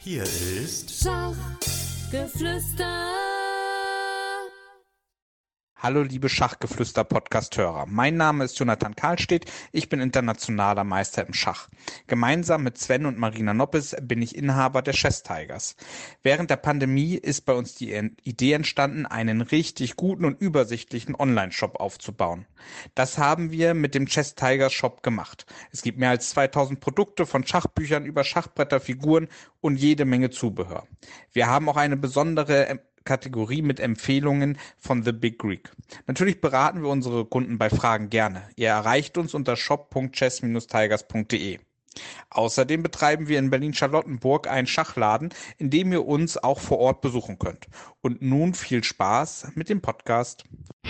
Hier ist Schachgeflüster. Hallo liebe Schachgeflüster-Podcast-Hörer, mein Name ist Jonathan Karlstedt, ich bin internationaler Meister im Schach. Gemeinsam mit Sven und Marina Noppes bin ich Inhaber der Chess Tigers. Während der Pandemie ist bei uns die Idee entstanden, einen richtig guten und übersichtlichen Online-Shop aufzubauen. Das haben wir mit dem Chess Tigers Shop gemacht. Es gibt mehr als 2000 Produkte von Schachbüchern über Schachbretter, Figuren und jede Menge Zubehör. Wir haben auch eine besondere Kategorie mit Empfehlungen von The Big Greek. Natürlich beraten wir unsere Kunden bei Fragen gerne. Ihr erreicht uns unter shop.chess-tigers.de. Außerdem betreiben wir in Berlin-Charlottenburg einen Schachladen, in dem ihr uns auch vor Ort besuchen könnt. Und nun viel Spaß mit dem Podcast.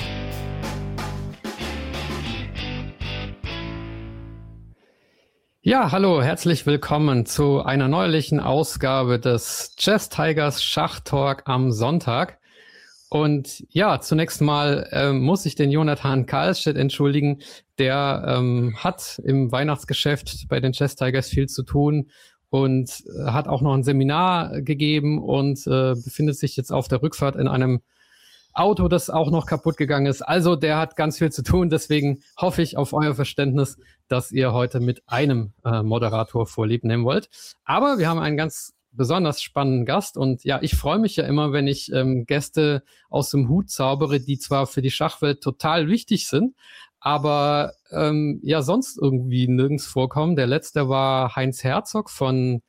Ja, hallo, herzlich willkommen zu einer neuerlichen Ausgabe des Chess Tigers Schachtalk am Sonntag. Und ja, zunächst mal muss ich den Jonathan Karlstedt entschuldigen. Der hat im Weihnachtsgeschäft bei den Chess Tigers viel zu tun und hat auch noch ein Seminar gegeben und befindet sich jetzt auf der Rückfahrt in einem Auto, das auch noch kaputt gegangen ist. Also der hat ganz viel zu tun, deswegen hoffe ich auf euer Verständnis, dass ihr heute mit einem Moderator Vorlieb nehmen wollt. Aber wir haben einen ganz besonders spannenden Gast und ja, ich freue mich ja immer, wenn ich Gäste aus dem Hut zaubere, die zwar für die Schachwelt total wichtig sind, aber ja sonst irgendwie nirgends vorkommen. Der letzte war Heinz Herzog von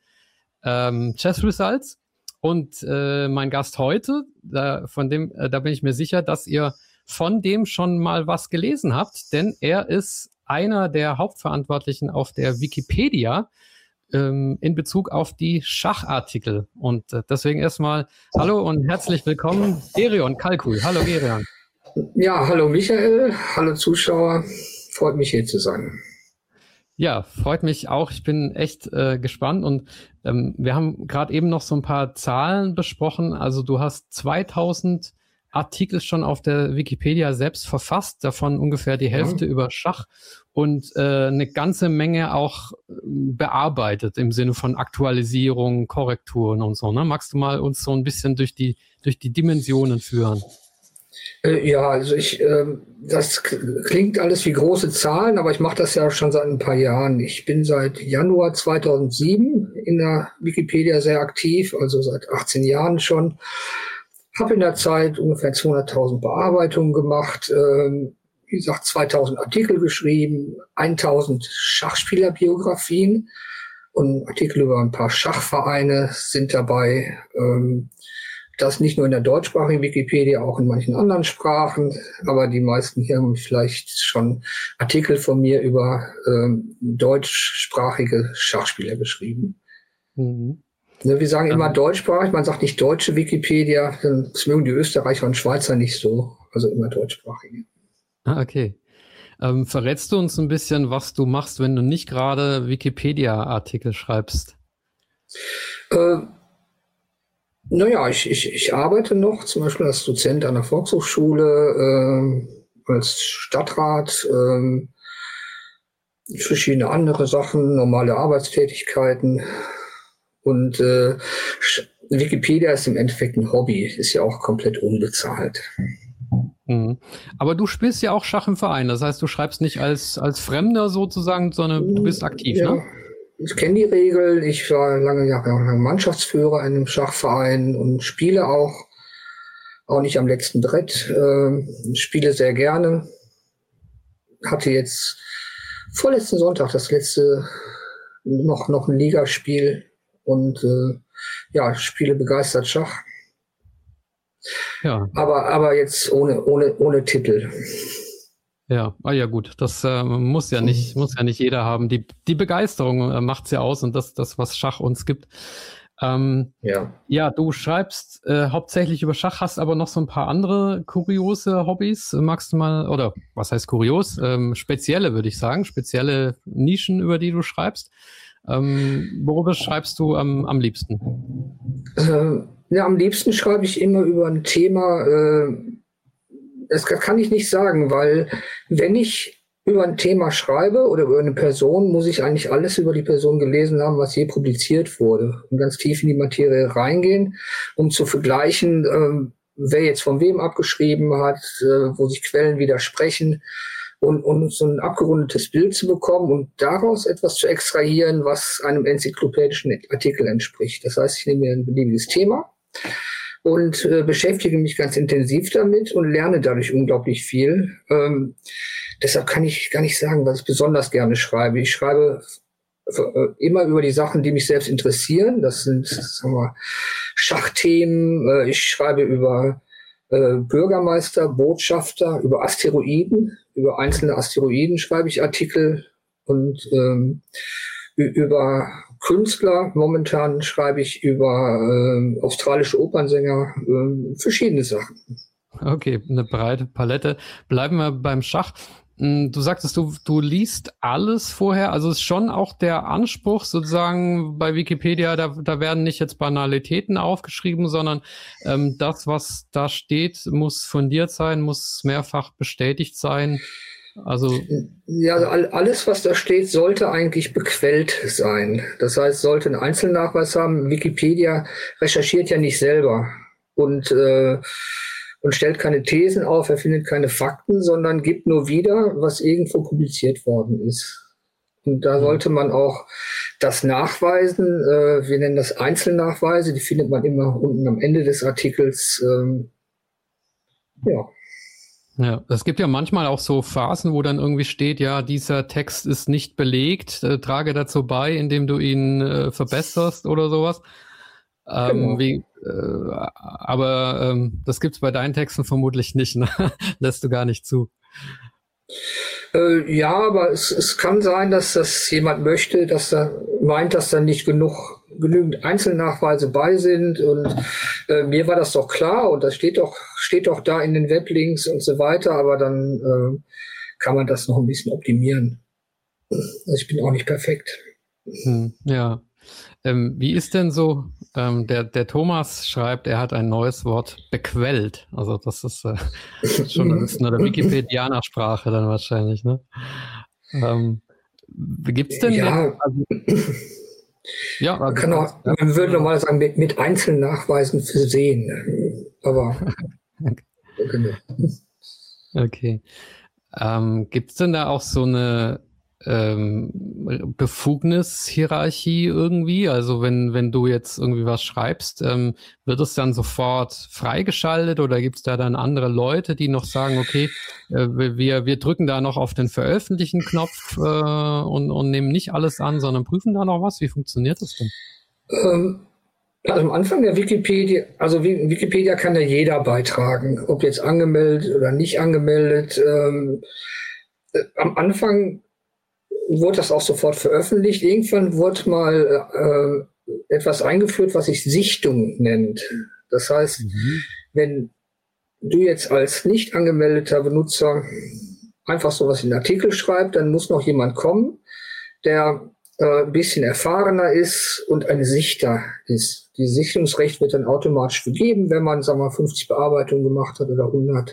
Chess Results. Und mein Gast heute, da bin ich mir sicher, dass ihr von dem schon mal was gelesen habt, denn er ist einer der Hauptverantwortlichen auf der Wikipedia in Bezug auf die Schachartikel. Und deswegen erstmal hallo und herzlich willkommen, Gerion Kalkuhl. Hallo Gerion. Ja, hallo Michael, hallo Zuschauer, freut mich hier zu sein. Ja, freut mich auch. Ich bin echt gespannt und wir haben gerade eben noch so ein paar Zahlen besprochen. Also du hast 2000 Artikel schon auf der Wikipedia selbst verfasst, davon ungefähr die Hälfte über Schach und eine ganze Menge auch bearbeitet im Sinne von Aktualisierung, Korrekturen und so. Ne? Magst du mal uns so ein bisschen durch die Dimensionen führen? Ja, also das klingt alles wie große Zahlen, aber ich mache das ja schon seit ein paar Jahren. Ich bin seit Januar 2007 in der Wikipedia sehr aktiv, also seit 18 Jahren schon. Habe in der Zeit ungefähr 200.000 Bearbeitungen gemacht, wie gesagt 2000 Artikel geschrieben, 1000 Schachspielerbiografien und Artikel über ein paar Schachvereine sind dabei. Das nicht nur in der deutschsprachigen Wikipedia, auch in manchen anderen Sprachen. Aber die meisten hier haben vielleicht schon Artikel von mir über deutschsprachige Schachspieler geschrieben. Mhm. Wir sagen immer deutschsprachig, man sagt nicht deutsche Wikipedia. Das mögen die Österreicher und Schweizer nicht so. Also immer deutschsprachige. Ah, okay. Verrätst du uns ein bisschen, was du machst, wenn du nicht gerade Wikipedia-Artikel schreibst? Naja, ich arbeite noch, zum Beispiel als Dozent an der Volkshochschule, als Stadtrat, verschiedene andere Sachen, normale Arbeitstätigkeiten. Und Wikipedia ist im Endeffekt ein Hobby, ist ja auch komplett unbezahlt. Aber du spielst ja auch Schach im Verein, das heißt, du schreibst nicht als Fremder sozusagen, sondern du bist aktiv, ja. Ne? Ich kenne die Regeln. Ich war lange Jahre Mannschaftsführer in einem Schachverein und spiele auch nicht am letzten Brett. Spiele sehr gerne. Hatte jetzt vorletzten Sonntag das letzte noch ein Ligaspiel und spiele begeistert Schach. Ja. Aber jetzt ohne Titel. Ja, gut, das muss ja nicht jeder haben. Die Begeisterung macht's ja aus und das, was Schach uns gibt. Ja, du schreibst hauptsächlich über Schach, hast aber noch so ein paar andere kuriose Hobbys. Magst du mal, oder was heißt kurios? Spezielle, würde ich sagen, spezielle Nischen, über die du schreibst. Worüber schreibst du am liebsten? Am liebsten schreibe ich immer über ein Thema. Das kann ich nicht sagen, weil wenn ich über ein Thema schreibe oder über eine Person, muss ich eigentlich alles über die Person gelesen haben, was je publiziert wurde. Und ganz tief in die Materie reingehen, um zu vergleichen, wer jetzt von wem abgeschrieben hat, wo sich Quellen widersprechen und so ein abgerundetes Bild zu bekommen und daraus etwas zu extrahieren, was einem enzyklopädischen Artikel entspricht. Das heißt, ich nehme mir ein beliebiges Thema und beschäftige mich ganz intensiv damit und lerne dadurch unglaublich viel. Deshalb kann ich gar nicht sagen, was ich besonders gerne schreibe. Ich schreibe immer über die Sachen, die mich selbst interessieren. Das sind, sagen wir, Schachthemen. Ich schreibe über Bürgermeister, Botschafter, über Asteroiden. Über einzelne Asteroiden schreibe ich Artikel und über Künstler. Momentan schreibe ich über australische Opernsänger, verschiedene Sachen. Okay, eine breite Palette. Bleiben wir beim Schach. Du sagtest, du liest alles vorher, also ist schon auch der Anspruch sozusagen bei Wikipedia, da werden nicht jetzt Banalitäten aufgeschrieben, sondern das, was da steht, muss fundiert sein, muss mehrfach bestätigt sein. Also ja, alles, was da steht, sollte eigentlich bequellt sein. Das heißt, sollte einen Einzelnachweis haben. Wikipedia recherchiert ja nicht selber und stellt keine Thesen auf, erfindet keine Fakten, sondern gibt nur wieder, was irgendwo publiziert worden ist. Und da sollte man auch das nachweisen. Wir nennen das Einzelnachweise, die findet man immer unten am Ende des Artikels. Ja, es gibt ja manchmal auch so Phasen, wo dann irgendwie steht, ja, dieser Text ist nicht belegt, trage dazu bei, indem du ihn verbesserst oder sowas. Genau. Aber das gibt's bei deinen Texten vermutlich nicht, ne? Lässt du gar nicht zu. Ja, aber es kann sein, dass das jemand möchte, dass er meint, dass da nicht genügend Einzelnachweise bei sind. Und mir war das doch klar und das steht doch da in den Weblinks und so weiter. Aber dann kann man das noch ein bisschen optimieren. Also ich bin auch nicht perfekt. Ja. Wie ist denn so, der Thomas schreibt, er hat ein neues Wort bequellt. Also das ist schon das ist eine Wikipedianer-Sprache dann wahrscheinlich, ne? Gibt's denn ja, man würde normal sagen, mit Einzelnachweisen versehen. Aber genau. Okay. Gibt's denn da auch so eine Befugnishierarchie irgendwie? Also wenn du jetzt irgendwie was schreibst, wird es dann sofort freigeschaltet oder gibt es da dann andere Leute, die noch sagen, okay, wir drücken da noch auf den Veröffentlichen-Knopf und nehmen nicht alles an, sondern prüfen da noch was? Wie funktioniert das denn? Also am Anfang der Wikipedia, also Wikipedia kann ja jeder beitragen, ob jetzt angemeldet oder nicht angemeldet. Am Anfang wurde das auch sofort veröffentlicht. Irgendwann wurde mal etwas eingeführt, was sich Sichtung nennt. Das heißt, wenn du jetzt als nicht angemeldeter Benutzer einfach sowas in den Artikel schreibst, dann muss noch jemand kommen, der ein bisschen erfahrener ist und ein Sichter ist. Die Sichtungsrecht wird dann automatisch vergeben, wenn man, sagen wir mal, 50 Bearbeitungen gemacht hat oder 100.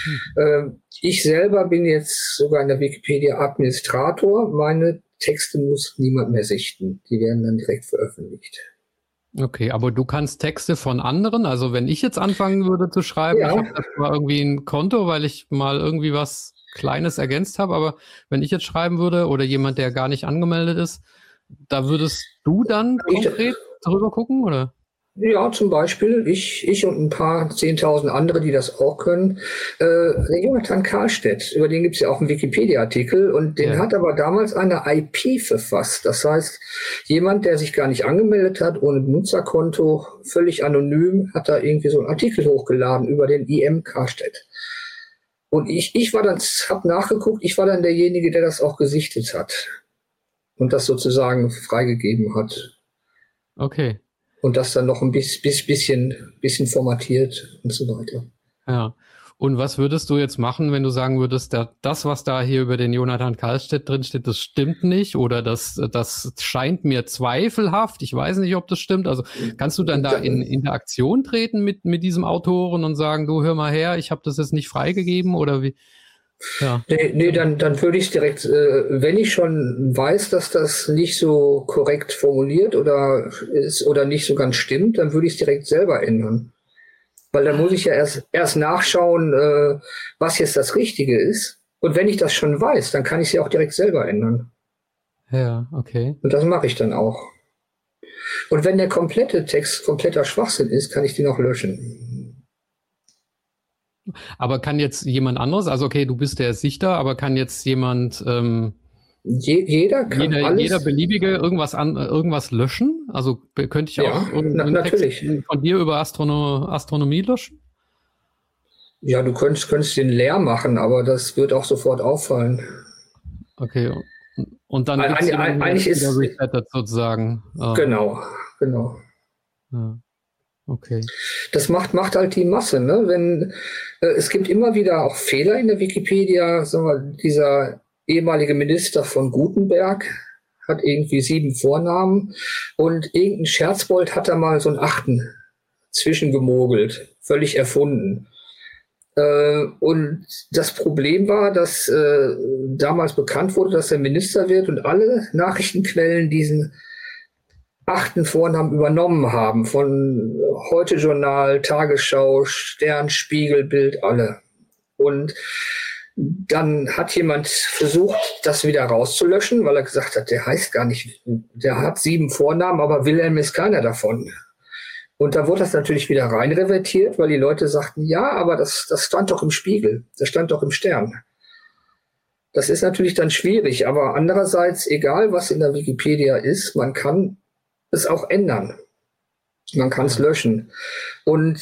Ich selber bin jetzt sogar in der Wikipedia Administrator. Meine Texte muss niemand mehr sichten. Die werden dann direkt veröffentlicht. Okay, aber du kannst Texte von anderen, also wenn ich jetzt anfangen würde zu schreiben, ja. Ich habe mal irgendwie ein Konto, weil ich mal irgendwie was Kleines ergänzt habe, aber wenn ich jetzt schreiben würde oder jemand, der gar nicht angemeldet ist, da würdest du dann konkret drüber gucken, oder? Ja, zum Beispiel ich und ein paar 10.000 andere, die das auch können. Der Jonathan Karlstedt, über den gibt es ja auch einen Wikipedia-Artikel und den hat aber damals eine IP verfasst. Das heißt, jemand, der sich gar nicht angemeldet hat, ohne Benutzerkonto, völlig anonym, hat da irgendwie so einen Artikel hochgeladen über den IM Karlstedt. Und ich war dann, habe nachgeguckt, ich war dann derjenige, der das auch gesichtet hat und das sozusagen freigegeben hat. Okay. Und das dann noch ein bisschen formatiert und so weiter. Ja. Und was würdest du jetzt machen, wenn du sagen würdest, das, was da hier über den Jonathan Karlstedt drinsteht, das stimmt nicht oder das scheint mir zweifelhaft, ich weiß nicht, ob das stimmt. Also kannst du dann da in Interaktion treten mit diesem Autoren und sagen, du hör mal her, ich habe das jetzt nicht freigegeben oder wie? Ja. Nee, dann würde ich es direkt, wenn ich schon weiß, dass das nicht so korrekt formuliert oder ist oder nicht so ganz stimmt, dann würde ich es direkt selber ändern. Weil dann muss ich ja erst nachschauen, was jetzt das Richtige ist. Und wenn ich das schon weiß, dann kann ich es ja auch direkt selber ändern. Ja, okay. Und das mache ich dann auch. Und wenn der komplette Text kompletter Schwachsinn ist, kann ich den auch löschen. Aber kann jetzt jemand anderes, also okay, du bist der Sichter, aber kann jetzt jemand, Jeder kann alles. jeder Beliebige irgendwas löschen? Also könnte ich Ja, auch einen natürlich. Text von dir über Astronomie löschen? Ja, du könntest den leer machen, aber das wird auch sofort auffallen. Okay. Und dann Eigentlich gibt's ist wieder resettet sozusagen. genau. Ja. Okay. Das macht halt die Masse, ne? Wenn es gibt immer wieder auch Fehler in der Wikipedia. Sagen wir, dieser ehemalige Minister von Gutenberg hat irgendwie 7 Vornamen und irgendein Scherzbold hat da mal so einen 8. zwischengemogelt, völlig erfunden. Und das Problem war, dass damals bekannt wurde, dass er Minister wird und alle Nachrichtenquellen diesen 8. Vornamen übernommen haben. Von Heute-Journal, Tagesschau, Stern, Spiegel, Bild, alle. Und dann hat jemand versucht, das wieder rauszulöschen, weil er gesagt hat, der heißt gar nicht, der hat 7 Vornamen, aber Wilhelm ist keiner davon. Und da wurde das natürlich wieder reinrevertiert, weil die Leute sagten, ja, aber das stand doch im Spiegel, das stand doch im Stern. Das ist natürlich dann schwierig, aber andererseits, egal was in der Wikipedia ist, man kann es auch ändern. Man kann es löschen. Und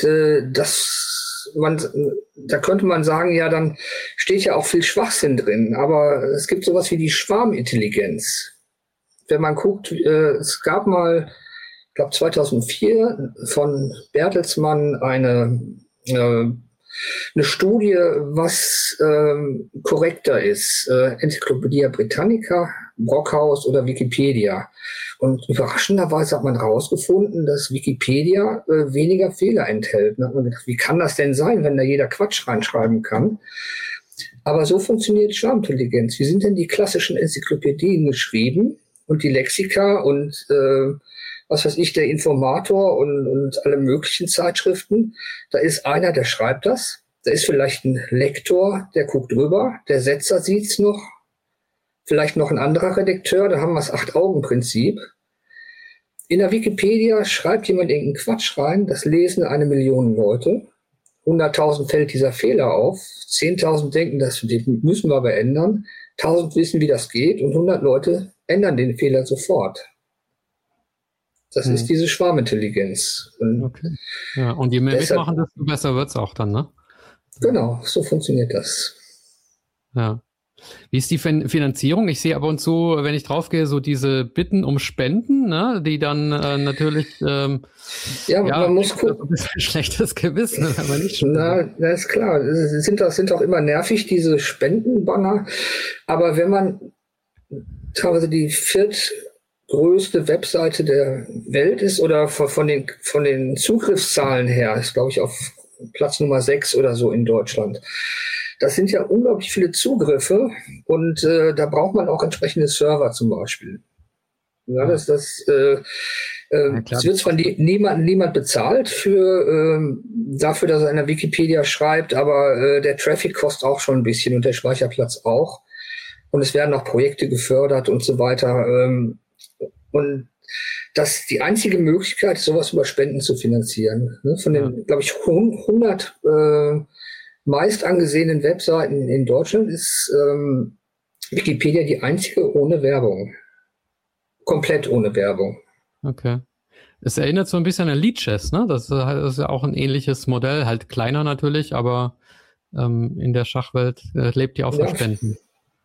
da könnte man sagen, ja, dann steht ja auch viel Schwachsinn drin, aber es gibt sowas wie die Schwarmintelligenz. Wenn man guckt, es gab mal, ich glaube 2004 von Bertelsmann eine Studie, was korrekter ist, Enzyklopädie Britannica, Brockhaus oder Wikipedia. Und überraschenderweise hat man herausgefunden, dass Wikipedia weniger Fehler enthält. Da hat man gedacht, wie kann das denn sein, wenn da jeder Quatsch reinschreiben kann? Aber so funktioniert Schwarmintelligenz. Wie sind denn die klassischen Enzyklopädien geschrieben und die Lexika und was weiß ich, der Informator und alle möglichen Zeitschriften? Da ist einer, der schreibt das. Da ist vielleicht ein Lektor, der guckt drüber. Der Setzer sieht's noch. Vielleicht noch ein anderer Redakteur, da haben wir das 8-Augen-Prinzip. In der Wikipedia schreibt jemand irgendeinen Quatsch rein, das lesen 1 Million Leute. 100.000 fällt dieser Fehler auf, 10.000 denken, das müssen wir aber ändern, 1.000 wissen, wie das geht und 100 Leute ändern den Fehler sofort. Das ist diese Schwarmintelligenz. Okay. Ja, und je mehr mitmachen, desto besser wird's auch dann, ne? Genau, so funktioniert das. Ja. Wie ist die Finanzierung? Ich sehe ab und zu, wenn ich draufgehe, so diese Bitten um Spenden, ne, die dann natürlich man muss gucken. Ein bisschen schlechtes Gewissen, wenn man nicht das ist klar. Das sind auch immer nervig, diese Spendenbanner. Aber wenn man teilweise die viertgrößte Webseite der Welt ist oder von den Zugriffszahlen her, ist glaube ich auf Platz Nummer 6 oder so in Deutschland. Das sind ja unglaublich viele Zugriffe und da braucht man auch entsprechende Server zum Beispiel. Ja, es wird zwar niemand bezahlt dafür, dass er in der Wikipedia schreibt, aber der Traffic kostet auch schon ein bisschen und der Speicherplatz auch. Und es werden auch Projekte gefördert und so weiter. Und das ist die einzige Möglichkeit, sowas über Spenden zu finanzieren. Ne? Von den, glaube ich, 100 meist angesehenen Webseiten in Deutschland ist Wikipedia die einzige ohne Werbung. Komplett ohne Werbung. Okay. Es erinnert so ein bisschen an Lichess, ne? Das ist ja auch ein ähnliches Modell, halt kleiner natürlich, aber in der Schachwelt lebt die auch von Spenden.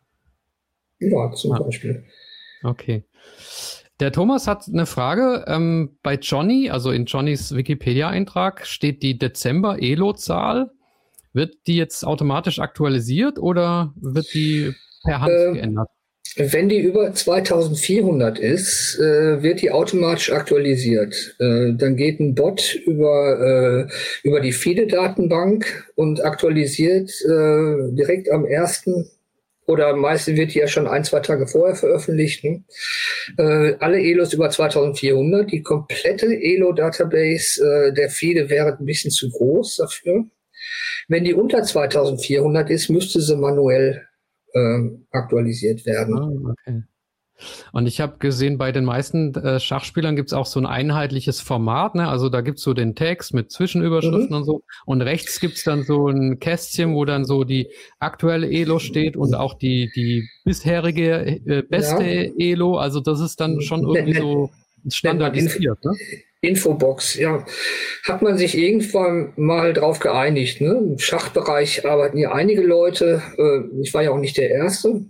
Ja, zum Beispiel. Okay. Der Thomas hat eine Frage. Bei Johnny, also in Johnnys Wikipedia-Eintrag, steht die Dezember-Elo-Zahl. Wird die jetzt automatisch aktualisiert oder wird die per Hand geändert? Wenn die über 2400 ist, wird die automatisch aktualisiert. Dann geht ein Bot über die FIDE-Datenbank und aktualisiert direkt am ersten, oder meistens wird die ja schon 1, 2 Tage vorher veröffentlicht, ne? Alle Elos über 2400. Die komplette Elo-Database der FIDE wäre ein bisschen zu groß dafür. Wenn die unter 2400 ist, müsste sie manuell aktualisiert werden. Ah, okay. Und ich habe gesehen, bei den meisten Schachspielern gibt es auch so ein einheitliches Format, ne? Also da gibt es so den Text mit Zwischenüberschriften und so. Und rechts gibt es dann so ein Kästchen, wo dann so die aktuelle Elo steht und auch die bisherige beste Elo. Also das ist dann schon irgendwie so standardisiert, ne? Infobox, ja. Hat man sich irgendwann mal drauf geeinigt, ne? Im Schachbereich arbeiten ja einige Leute. Ich war ja auch nicht der Erste.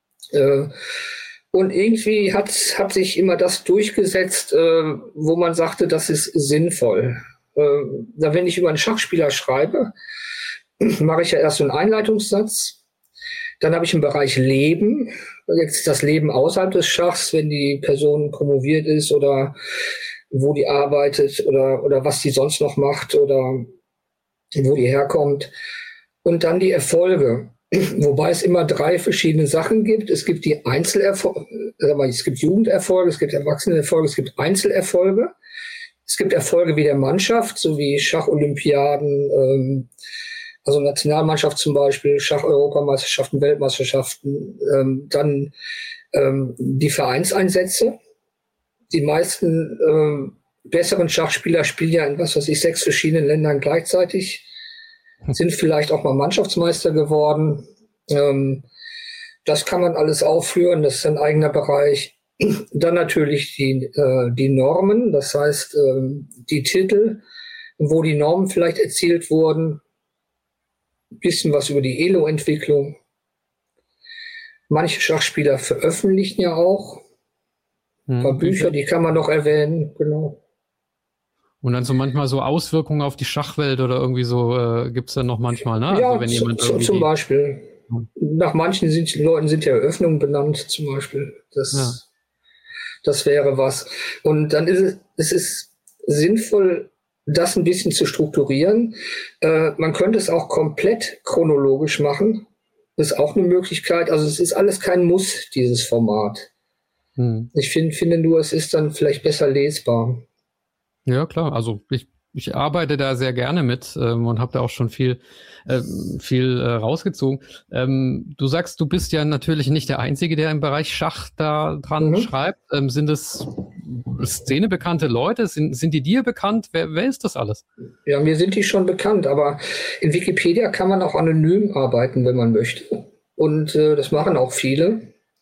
Und irgendwie hat sich immer das durchgesetzt, wo man sagte, das ist sinnvoll. Wenn ich über einen Schachspieler schreibe, mache ich ja erst so einen Einleitungssatz. Dann habe ich einen Bereich Leben. Jetzt das Leben außerhalb des Schachs, wenn die Person promoviert ist oder wo die arbeitet oder was die sonst noch macht oder wo die herkommt. Und dann die Erfolge. Wobei es immer 3 verschiedene Sachen gibt. Es gibt die Einzelerfolge, es gibt Jugenderfolge, es gibt Erwachsenenerfolge, es gibt Einzelerfolge. Es gibt Erfolge wie der Mannschaft, so wie Schacholympiaden, also Nationalmannschaft zum Beispiel, Schach-Europameisterschaften, Weltmeisterschaften, dann die Vereinseinsätze. Die meisten besseren Schachspieler spielen ja in 6 verschiedenen Ländern gleichzeitig, sind vielleicht auch mal Mannschaftsmeister geworden. Das kann man alles aufführen, das ist ein eigener Bereich. Dann natürlich die Normen, das heißt die Titel, wo die Normen vielleicht erzielt wurden. Ein bisschen was über die Elo-Entwicklung. Manche Schachspieler veröffentlichen ja auch ein paar Bücher, die kann man noch erwähnen, genau. Und dann so manchmal so Auswirkungen auf die Schachwelt oder irgendwie so gibt es dann noch manchmal, ne? Ja, also wenn jemand zum Beispiel. Nach manchen Leuten sind ja Eröffnungen benannt, zum Beispiel. Das wäre was. Und dann ist es sinnvoll, das ein bisschen zu strukturieren. Man könnte es auch komplett chronologisch machen. Das ist auch eine Möglichkeit. Also es ist alles kein Muss, dieses Format. Ich finde nur, es ist dann vielleicht besser lesbar. Ja, klar. Also ich arbeite da sehr gerne mit und habe da auch schon viel rausgezogen. Du sagst, du bist ja natürlich nicht der Einzige, der im Bereich Schach da dran schreibt. Sind es szenebekannte Leute? Sind die dir bekannt? Wer ist das alles? Ja, mir sind die schon bekannt, aber in Wikipedia kann man auch anonym arbeiten, wenn man möchte. Und das machen auch viele.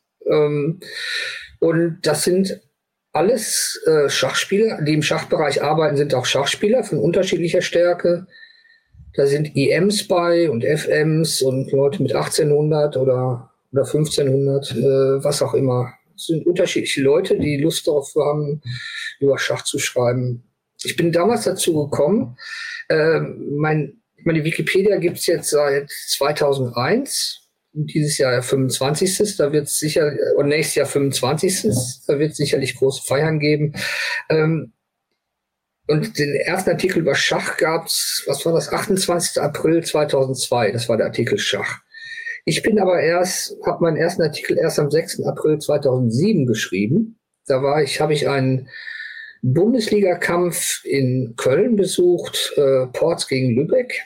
Und das sind alles Schachspieler, die im Schachbereich arbeiten, sind auch Schachspieler von unterschiedlicher Stärke. Da sind IMs bei und FMs und Leute mit 1800 oder 1500, was auch immer. Es sind unterschiedliche Leute, die Lust darauf haben, über Schach zu schreiben. Ich bin damals dazu gekommen, meine Wikipedia gibt es jetzt seit 2001. Dieses Jahr 25. Da wird es sicher, und nächstes Jahr 25. Da wird es sicherlich große Feiern geben. Und den ersten Artikel über Schach gab es, 28. April 2002. Das war der Artikel Schach. Ich bin aber habe meinen ersten Artikel erst am 6. April 2007 geschrieben. Da habe ich einen Bundesligakampf in Köln besucht, Porz gegen Lübeck.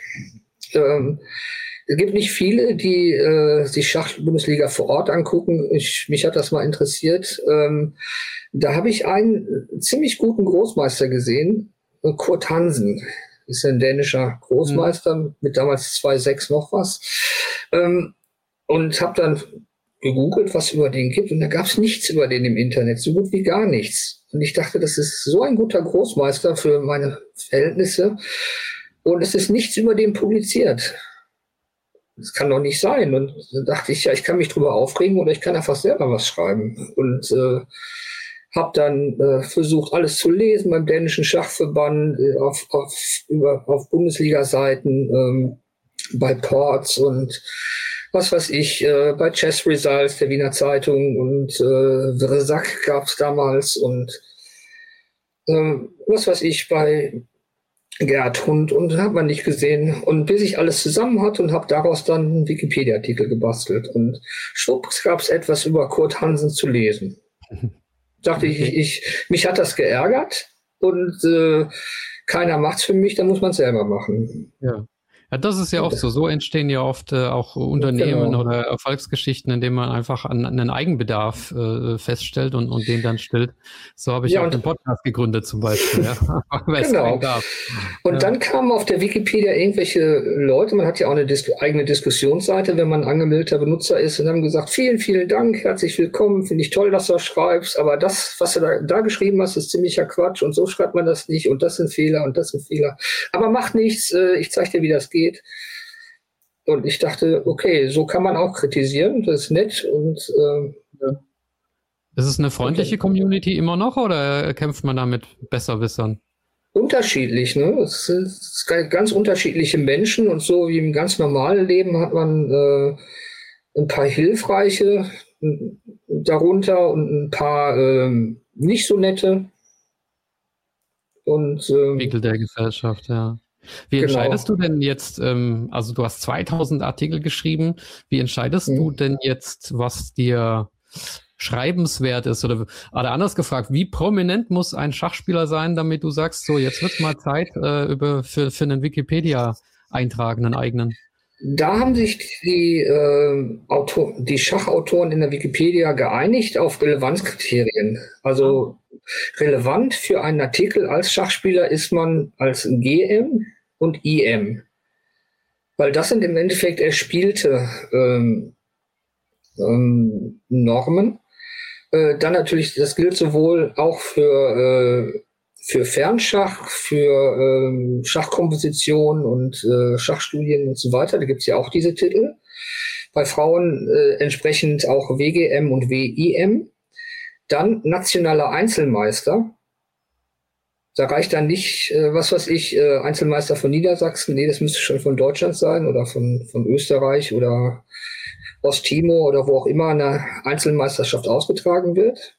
Es gibt nicht viele, die sich Schach-Bundesliga vor Ort angucken. Mich hat das mal interessiert. Da habe ich einen ziemlich guten Großmeister gesehen, Kurt Hansen. Ist ein dänischer Großmeister mit damals 2,6 noch was. Und habe dann gegoogelt, was über den gibt. Und da gab es nichts über den im Internet, so gut wie gar nichts. Und ich dachte, das ist so ein guter Großmeister für meine Verhältnisse. Und es ist nichts über den publiziert. Das kann doch nicht sein. Und dann dachte ich, ja, ich kann mich drüber aufregen oder ich kann einfach selber was schreiben. Und habe dann versucht, alles zu lesen beim dänischen Schachverband, auf Bundesliga-Seiten, bei Ports und was weiß ich, bei Chess Results der Wiener Zeitung und Vresak gab es damals und was weiß ich, bei Gerhard Hund und hat man nicht gesehen. Und bis ich alles zusammen hatte und habe daraus dann einen Wikipedia-Artikel gebastelt. Und schwupps gab es etwas über Kurt Hansen zu lesen. Dachte ich, mich hat das geärgert und keiner macht's für mich, dann muss man es selber machen. Ja. Ja, das ist ja oft so. So entstehen ja oft auch Unternehmen oder Erfolgsgeschichten, indem man einfach einen Eigenbedarf feststellt und den dann stillt. So habe ich auch den Podcast gegründet zum Beispiel. Ja. Genau. Und dann kamen auf der Wikipedia irgendwelche Leute, man hat ja auch eine eigene Diskussionsseite, wenn man angemeldeter Benutzer ist, und haben gesagt, vielen, vielen Dank, herzlich willkommen, finde ich toll, dass du das schreibst, aber das, was du da geschrieben hast, ist ziemlicher Quatsch und so schreibt man das nicht und das sind Fehler und das sind Fehler. Aber macht nichts, ich zeige dir, wie das geht. Und ich dachte, okay, so kann man auch kritisieren, das ist nett. Und ist es eine freundliche Community immer noch oder kämpft man da mit Besserwissern? Unterschiedlich, ne? Es sind ganz unterschiedliche Menschen und so wie im ganz normalen Leben hat man ein paar hilfreiche darunter und ein paar nicht so nette. Und Spiegel der Gesellschaft, ja. Wie entscheidest du denn jetzt, also du hast 2000 Artikel geschrieben, wie entscheidest du denn jetzt, was dir schreibenswert ist? Oder anders gefragt, wie prominent muss ein Schachspieler sein, damit du sagst, so jetzt wird mal Zeit für einen Wikipedia-Eintrag, einen eigenen? Da haben sich die Schachautoren in der Wikipedia geeinigt auf Relevanzkriterien. Also relevant für einen Artikel als Schachspieler ist man als GM und IM. Weil das sind im Endeffekt erspielte Normen. Dann natürlich, das gilt sowohl auch für Fernschach, für Schachkomposition und Schachstudien und so weiter. Da gibt es ja auch diese Titel. Bei Frauen entsprechend auch WGM und WIM. Dann nationaler Einzelmeister. Da reicht dann nicht, was weiß ich, Einzelmeister von Niedersachsen. Nee, das müsste schon von Deutschland sein oder von Österreich oder Osttimor oder wo auch immer eine Einzelmeisterschaft ausgetragen wird.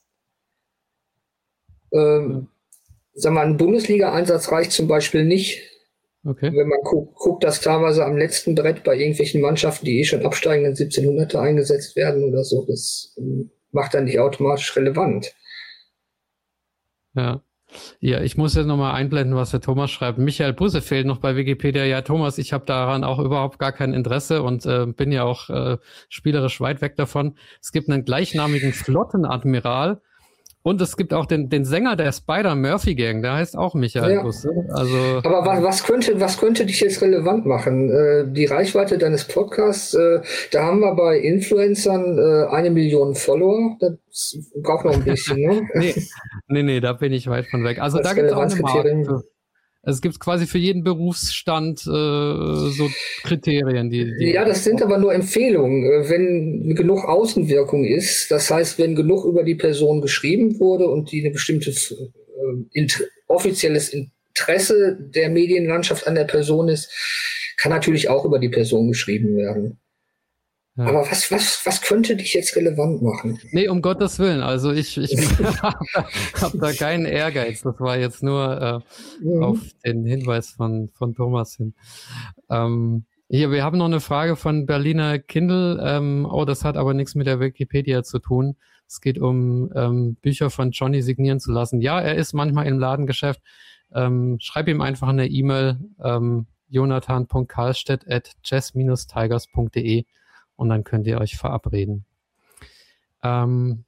Sag mal, ein Bundesliga-Einsatz reicht zum Beispiel nicht. Okay. Wenn man guckt, dass teilweise am letzten Brett bei irgendwelchen Mannschaften, die schon absteigen, in 1700er eingesetzt werden oder so, das macht dann nicht automatisch relevant. Ja. Ja, ich muss jetzt nochmal einblenden, was der Thomas schreibt. Michael Busse fehlt noch bei Wikipedia. Ja, Thomas, ich habe daran auch überhaupt gar kein Interesse und bin ja auch spielerisch weit weg davon. Es gibt einen gleichnamigen Flottenadmiral und es gibt auch den Sänger der Spider-Murphy-Gang, der heißt auch Michael Busse. Also, aber was könnte dich jetzt relevant machen? Die Reichweite deines Podcasts, da haben wir bei Influencern 1 Million Follower. Das braucht noch ein bisschen, ne? Nee, da bin ich weit von weg. Also da gibt es auch eine Marke. Es gibt quasi für jeden Berufsstand so Kriterien, Ja, das sind aber nur Empfehlungen. Wenn genug Außenwirkung ist, das heißt, wenn genug über die Person geschrieben wurde und die eine bestimmte offizielles Interesse der Medienlandschaft an der Person ist, kann natürlich auch über die Person geschrieben werden. Ja. Aber was könnte dich jetzt relevant machen? Nee, um Gottes Willen. Also ich hab da keinen Ehrgeiz. Das war jetzt nur auf den Hinweis von Thomas hin. Hier, wir haben noch eine Frage von Berliner Kindle. Das hat aber nichts mit der Wikipedia zu tun. Es geht um Bücher von Johnny signieren zu lassen. Ja, er ist manchmal im Ladengeschäft. Schreib ihm einfach eine E-Mail, jonathan.karlstedt@chess-tigers.de. Und dann könnt ihr euch verabreden. Genau.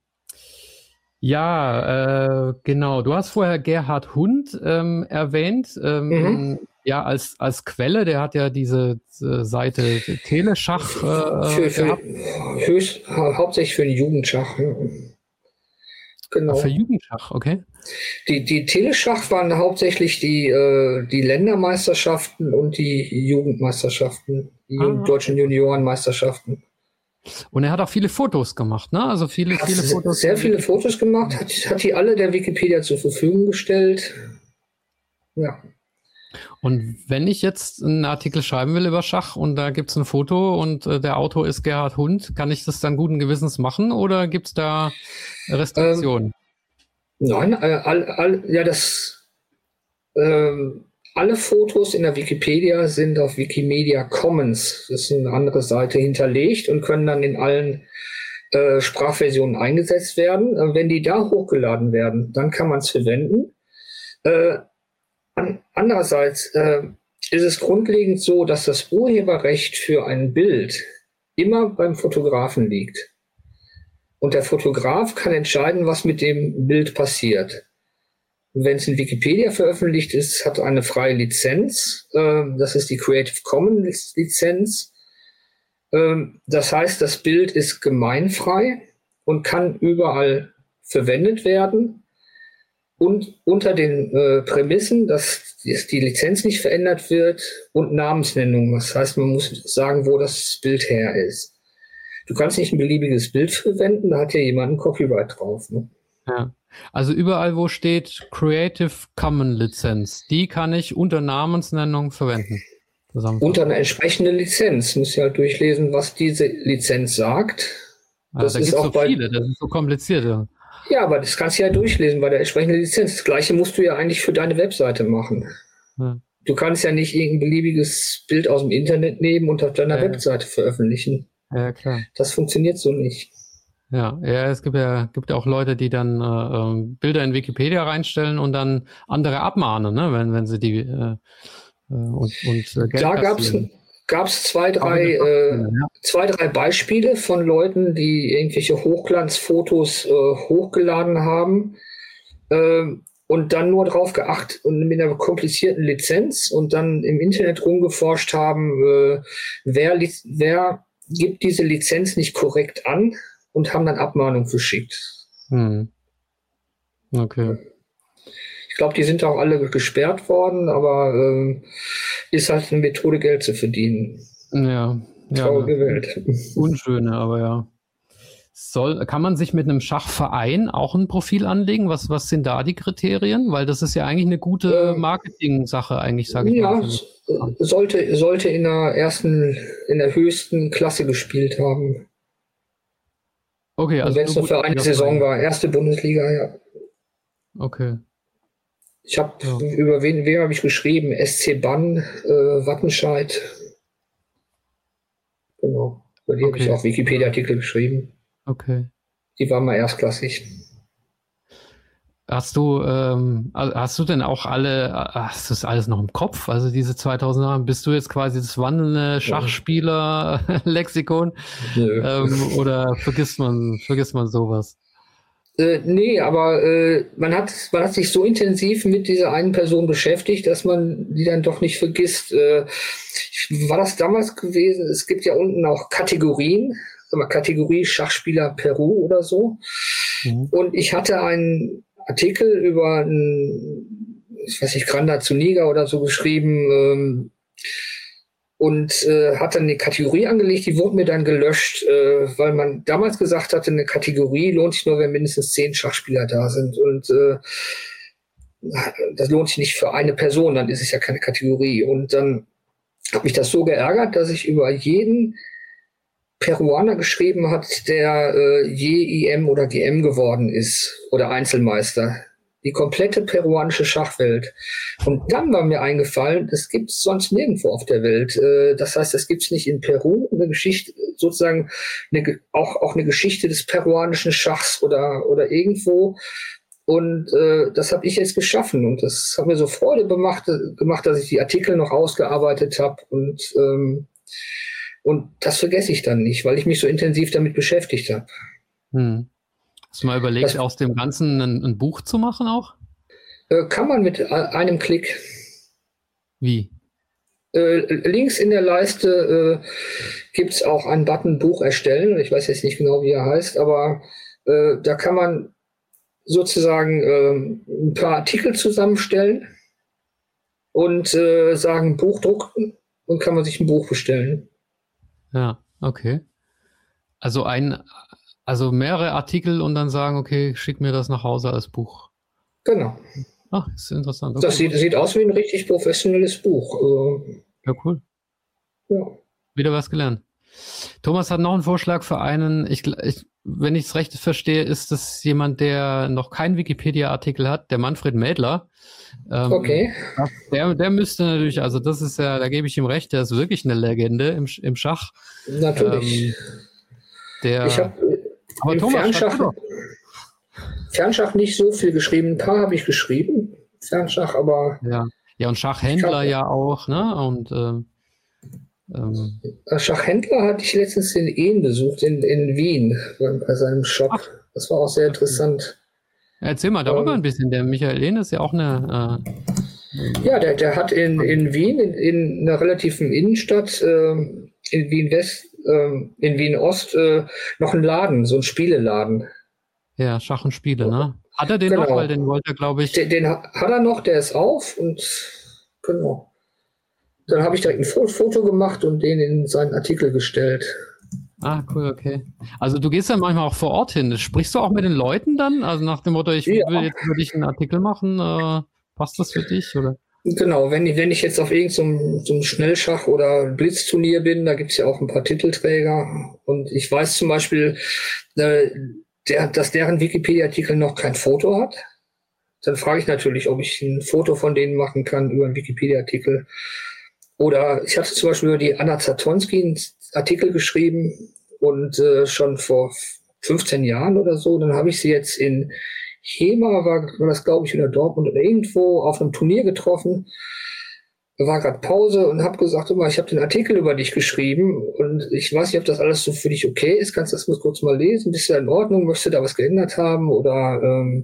Du hast vorher Gerhard Hund erwähnt. Ja, als Quelle, der hat ja diese Seite Teleschach. Hauptsächlich für den Jugendschach. Genau. Für Jugendschach, okay. Die Teleschach waren hauptsächlich die Ländermeisterschaften und die Jugendmeisterschaften, die deutschen Juniorenmeisterschaften. Und er hat auch viele Fotos gemacht, ne? Also viele Fotos. Sehr viele Fotos gemacht, hat die alle der Wikipedia zur Verfügung gestellt. Ja. Und wenn ich jetzt einen Artikel schreiben will über Schach und da gibt es ein Foto und der Autor ist Gerhard Hund, kann ich das dann guten Gewissens machen oder gibt es da Restriktionen? Nein, alle Fotos in der Wikipedia sind auf Wikimedia Commons, das ist eine andere Seite, hinterlegt und können dann in allen Sprachversionen eingesetzt werden. Wenn die da hochgeladen werden, dann kann man es verwenden. Andererseits ist es grundlegend so, dass das Urheberrecht für ein Bild immer beim Fotografen liegt. Und der Fotograf kann entscheiden, was mit dem Bild passiert. Wenn es in Wikipedia veröffentlicht ist, hat eine freie Lizenz. Das ist die Creative Commons Lizenz. Das heißt, das Bild ist gemeinfrei und kann überall verwendet werden. Und unter den Prämissen, dass die Lizenz nicht verändert wird und Namensnennung. Das heißt, man muss sagen, wo das Bild her ist. Du kannst nicht ein beliebiges Bild verwenden, da hat ja jemand ein Copyright drauf. Ne? Ja. Also überall, wo steht Creative Commons Lizenz, die kann ich unter Namensnennung verwenden. Unter eine entsprechende Lizenz. Muss ja halt durchlesen, was diese Lizenz sagt. Das ist auch so viele, das ist so kompliziert. Ja. Ja, aber das kannst du ja durchlesen bei der entsprechenden Lizenz. Das Gleiche musst du ja eigentlich für deine Webseite machen. Ja. Du kannst ja nicht irgendein beliebiges Bild aus dem Internet nehmen und auf deiner Webseite veröffentlichen. Ja, klar. Das funktioniert so nicht. Ja, es gibt ja auch Leute, die dann Bilder in Wikipedia reinstellen und dann andere abmahnen, ne, wenn sie die Geld da gab es zwei, drei Beispiele von Leuten, die irgendwelche Hochglanzfotos hochgeladen haben und dann nur drauf geachtet und mit einer komplizierten Lizenz und dann im Internet rumgeforscht haben, wer gibt diese Lizenz nicht korrekt an und haben dann Abmahnung geschickt. Okay. Ich glaube, die sind auch alle gesperrt worden, aber ist halt eine Methode, Geld zu verdienen. Ja. Traurige Welt. Unschöne, aber ja. Kann man sich mit einem Schachverein auch ein Profil anlegen? Was sind da die Kriterien? Weil das ist ja eigentlich eine gute Marketing-Sache, eigentlich, sage ich mal. Ja, sollte in der höchsten Klasse gespielt haben. Okay, also wenn es nur für eine Saison war, erste Bundesliga, ja. Okay. Ich habe über wen habe ich geschrieben? SC Bann, Wattenscheid. Genau. Über die habe ich auch Wikipedia-Artikel geschrieben. Okay. Die waren mal erstklassig. Hast du denn auch hast du das alles noch im Kopf? Also diese 2000 Jahre, bist du jetzt quasi das wandelnde Schachspieler-Lexikon? Oder vergisst man sowas? Nee, aber man hat sich so intensiv mit dieser einen Person beschäftigt, dass man die dann doch nicht vergisst. War das damals gewesen? Es gibt ja unten auch Kategorien, Kategorie Schachspieler Peru oder so. Und ich hatte einen Artikel über Granda Zuniga oder so geschrieben und hat dann eine Kategorie angelegt, die wurde mir dann gelöscht, weil man damals gesagt hatte, eine Kategorie lohnt sich nur, wenn mindestens 10 Schachspieler da sind und das lohnt sich nicht für eine Person, dann ist es ja keine Kategorie. Und dann hat mich das so geärgert, dass ich über jeden Peruaner geschrieben hat, der je IM oder GM geworden ist oder Einzelmeister. Die komplette peruanische Schachwelt. Und dann war mir eingefallen, das gibt es sonst nirgendwo auf der Welt. Das heißt, das gibt es nicht in Peru, eine Geschichte, sozusagen auch eine Geschichte des peruanischen Schachs oder irgendwo. Und das habe ich jetzt geschaffen. Und das hat mir so Freude gemacht, dass ich die Artikel noch ausgearbeitet habe. Und das vergesse ich dann nicht, weil ich mich so intensiv damit beschäftigt habe. Hast du mal überlegt, aus dem Ganzen ein Buch zu machen auch? Kann man mit einem Klick. Wie? Links in der Leiste gibt es auch einen Button Buch erstellen. Ich weiß jetzt nicht genau, wie er heißt, aber da kann man sozusagen ein paar Artikel zusammenstellen und sagen Buch drucken und kann man sich ein Buch bestellen. Ja, okay. Also mehrere Artikel und dann sagen, okay, schick mir das nach Hause als Buch. Genau. Ach, ist interessant. Okay. Das sieht aus wie ein richtig professionelles Buch. Also, ja, cool. Ja. Wieder was gelernt. Thomas hat noch einen Vorschlag für einen. Wenn ich es recht verstehe, ist das jemand, der noch keinen Wikipedia-Artikel hat, der Manfred Mädler. Okay. Der müsste natürlich, also das ist ja, da gebe ich ihm recht, der ist wirklich eine Legende im Schach. Natürlich. Ich habe im Fernschach nicht so viel geschrieben. Ein paar habe ich geschrieben. Fernschach, aber. Ja, und Schachhändler ja auch, ne? Und Schachhändler hatte ich letztens in Ehen besucht, in Wien, bei seinem Shop. Ach. Das war auch sehr interessant. Erzähl mal darüber ein bisschen. Der Michael Ehn ist ja auch eine. Ja, der hat in Wien, in einer relativen Innenstadt, in Wien West, in Wien Ost, noch einen Laden, so einen Spieleladen. Ja, Schach und Spiele, ne? Hat er den noch? Weil den wollte er, glaube ich. Den hat er noch, der ist auf und genau. Dann habe ich direkt ein Foto gemacht und den in seinen Artikel gestellt. Ah, cool, okay. Also du gehst ja manchmal auch vor Ort hin. Sprichst du auch mit den Leuten dann? Also nach dem Motto, ich will jetzt für dich einen Artikel machen. Passt das für dich? Oder? Genau, wenn ich jetzt auf irgendeinem so Schnellschach- oder Blitzturnier bin, da gibt es ja auch ein paar Titelträger. Und ich weiß zum Beispiel, dass deren Wikipedia-Artikel noch kein Foto hat. Dann frage ich natürlich, ob ich ein Foto von denen machen kann über einen Wikipedia-Artikel. Oder ich hatte zum Beispiel über die Anna Zatonski einen Artikel geschrieben und schon vor 15 Jahren oder so. Dann habe ich sie jetzt in Hema, war das glaube ich, oder Dortmund oder irgendwo auf einem Turnier getroffen. War gerade Pause und habe gesagt, ich habe den Artikel über dich geschrieben und ich weiß nicht, ob das alles so für dich okay ist. Kannst du das mal kurz mal lesen? Bist du da in Ordnung? Möchtest du da was geändert haben? Oder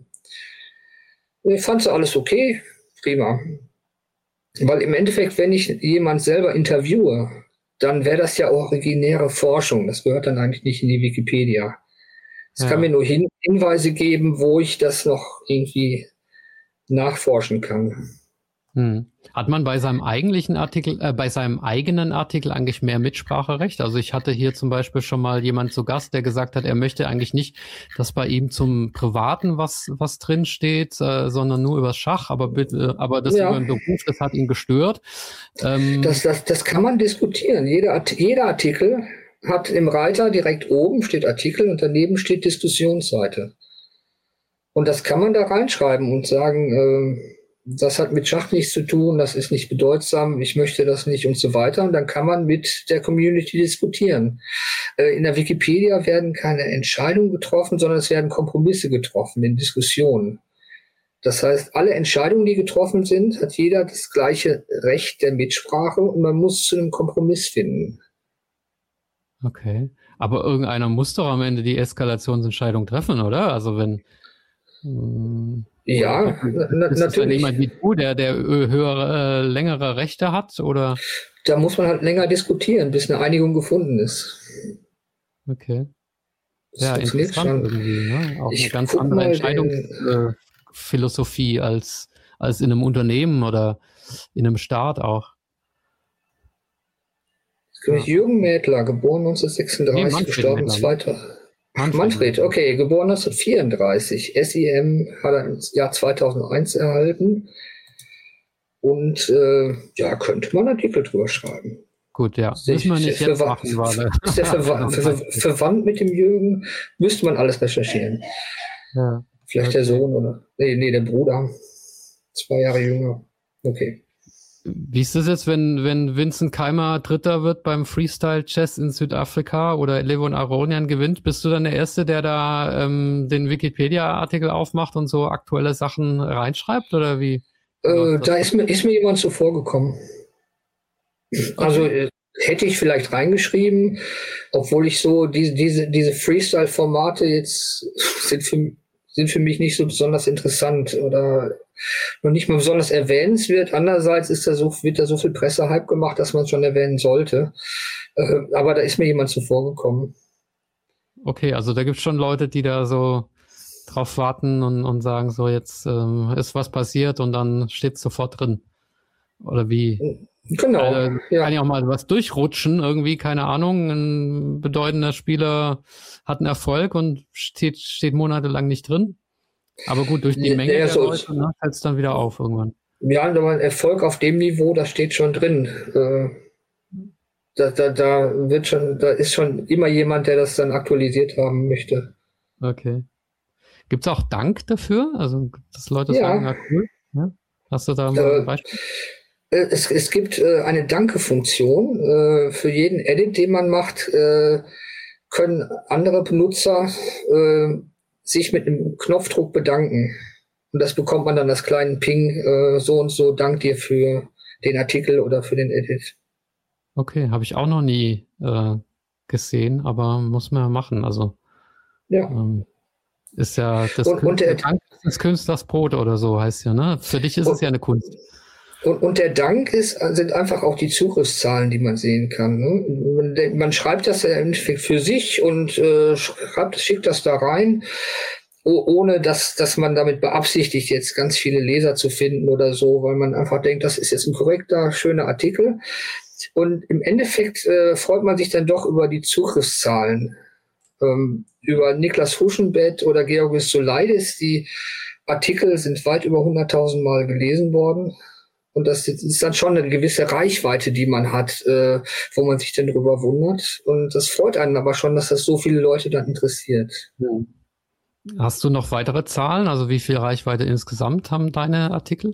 fandst du alles okay? Prima. Weil im Endeffekt, wenn ich jemand selber interviewe, dann wäre das ja originäre Forschung. Das gehört dann eigentlich nicht in die Wikipedia. Es kann mir nur Hinweise geben, wo ich das noch irgendwie nachforschen kann. Hat man bei seinem eigenen Artikel eigentlich mehr Mitspracherecht? Also ich hatte hier zum Beispiel schon mal jemand zu Gast, der gesagt hat, er möchte eigentlich nicht, dass bei ihm zum Privaten was drin steht, sondern nur über Schach, aber das über den Beruf, das hat ihn gestört. Das kann man diskutieren. Jeder Artikel hat im Reiter direkt oben steht Artikel und daneben steht Diskussionsseite. Und das kann man da reinschreiben und sagen, das hat mit Schach nichts zu tun, das ist nicht bedeutsam, ich möchte das nicht und so weiter. Und dann kann man mit der Community diskutieren. In der Wikipedia werden keine Entscheidungen getroffen, sondern es werden Kompromisse getroffen in Diskussionen. Das heißt, alle Entscheidungen, die getroffen sind, hat jeder das gleiche Recht der Mitsprache und man muss zu einem Kompromiss finden. Okay, aber irgendeiner muss doch am Ende die Eskalationsentscheidung treffen, oder? Also wenn... Ja, natürlich. Dann jemand wie du, der höhere, längere Rechte hat, oder? Da muss man halt länger diskutieren, bis eine Einigung gefunden ist. Okay. Ja, interessant irgendwie, ne? Auch eine ganz andere Entscheidungsphilosophie als in einem Unternehmen oder in einem Staat auch. Jürgen Mädler, geboren 1936, gestorben 2000. Manfred, okay, geboren 1934. SIM hat er im Jahr 2001 erhalten. Und könnte man einen Artikel drüber schreiben. Gut, ja. Müssen wir nicht jetzt machen, ist der verwandt mit dem Jürgen? Müsste man alles recherchieren. Ja. Vielleicht der Sohn oder. Nee, der Bruder. 2 Jahre jünger. Okay. Wie ist das jetzt, wenn Vincent Keimer Dritter wird beim Freestyle Chess in Südafrika oder Levon Aronian gewinnt? Bist du dann der Erste, der da den Wikipedia-Artikel aufmacht und so aktuelle Sachen reinschreibt oder wie? Da ist mir jemand zuvor gekommen. Okay. Also hätte ich vielleicht reingeschrieben, obwohl ich so diese Freestyle-Formate jetzt sind für mich nicht so besonders interessant oder noch nicht mal besonders erwähnenswert. Andererseits wird da so viel Pressehype gemacht, dass man es schon erwähnen sollte. Aber da ist mir jemand zuvor gekommen. Okay, also da gibt es schon Leute, die da so drauf warten und sagen so, jetzt ist was passiert und dann steht es sofort drin. Oder wie? Genau. Kann ja auch mal was durchrutschen, irgendwie, keine Ahnung. Ein bedeutender Spieler hat einen Erfolg und steht monatelang nicht drin. Aber gut, durch die Menge der Leute, ne, fällt es dann wieder auf irgendwann. Ja, aber ein Erfolg auf dem Niveau, das steht schon drin. Da ist schon immer jemand, der das dann aktualisiert haben möchte. Okay. Gibt es auch Dank dafür? Also, dass Leute sagen, ja, cool. Ja? Hast du da mal ein Beispiel? Es gibt eine Danke-Funktion. Für jeden Edit, den man macht, können andere Benutzer sich mit einem Knopfdruck bedanken. Und das bekommt man dann als kleinen Ping, so und so, dank dir für den Artikel oder für den Edit. Okay, habe ich auch noch nie gesehen, aber muss man ja machen. Also ist ja Dank des Künstlers Brot oder so, heißt ja, ne? Für dich ist es ja eine Kunst. Und der Dank sind einfach auch die Zugriffszahlen, die man sehen kann. Ne? Man schreibt das ja im Endeffekt für sich und schickt das da rein, ohne dass man damit beabsichtigt, jetzt ganz viele Leser zu finden oder so, weil man einfach denkt, das ist jetzt ein korrekter, schöner Artikel. Und im Endeffekt freut man sich dann doch über die Zugriffszahlen. Über Niklas Huschenbett oder Georgis Solides, die Artikel sind weit über 100.000 Mal gelesen worden. Und das ist dann schon eine gewisse Reichweite, die man hat, wo man sich dann darüber wundert. Und das freut einen aber schon, dass das so viele Leute dann interessiert. Ja. Hast du noch weitere Zahlen? Also wie viel Reichweite insgesamt haben deine Artikel?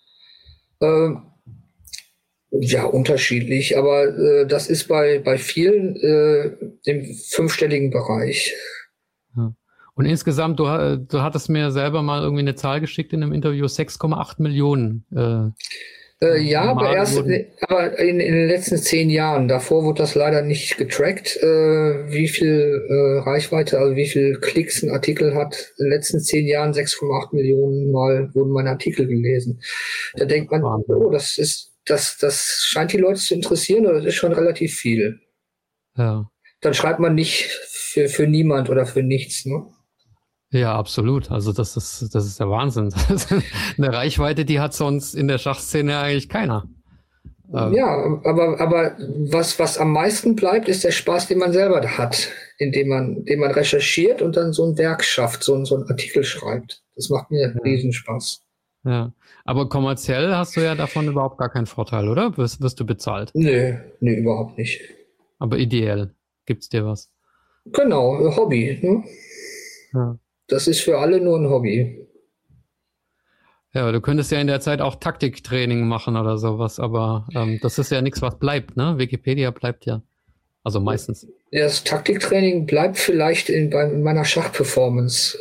Ja, unterschiedlich, aber das ist bei vielen im 5-stelligen Bereich. Ja. Und insgesamt, du hattest mir selber mal irgendwie eine Zahl geschickt in einem Interview, 6,8 Millionen. Ja, aber in den letzten 10 Jahren. Davor wurde das leider nicht getrackt, wie viel Reichweite, also wie viel Klicks ein Artikel hat. In den letzten 10 Jahren 6,8 Millionen Mal wurden meine Artikel gelesen. Da denkt man, oh, das scheint die Leute zu interessieren, oder das ist schon relativ viel. Ja. Dann schreibt man nicht für niemand oder für nichts, ne? Ja, absolut. Also das ist der Wahnsinn. Eine Reichweite, die hat sonst in der Schachszene eigentlich keiner. Ja, aber was am meisten bleibt, ist der Spaß, den man selber hat, indem man recherchiert und dann so ein Werk schafft, so einen Artikel schreibt. Das macht mir Riesenspaß. Ja, aber kommerziell hast du ja davon überhaupt gar keinen Vorteil, oder? Wirst du bezahlt? Nee, überhaupt nicht. Aber ideell gibt's dir was? Genau, Hobby. Ne? Ja. Das ist für alle nur ein Hobby. Ja, du könntest ja in der Zeit auch Taktiktraining machen oder sowas, aber das ist ja nichts, was bleibt, ne? Wikipedia bleibt ja. Also meistens. Ja, das Taktiktraining bleibt vielleicht bei meiner Schachperformance.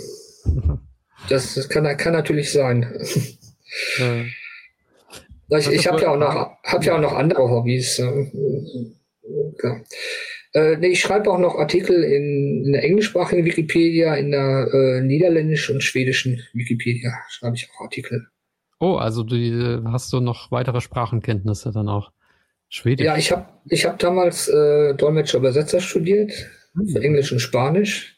Das kann natürlich sein. Ich habe ja auch noch andere Hobbys. Klar. Ich schreibe auch noch Artikel in der englischsprachigen Wikipedia, in der niederländischen und schwedischen Wikipedia schreibe ich auch Artikel. Oh, also hast du noch weitere Sprachenkenntnisse dann auch? Schwedisch? Ja, ich hab damals Dolmetscher-Übersetzer studiert, für Englisch und Spanisch.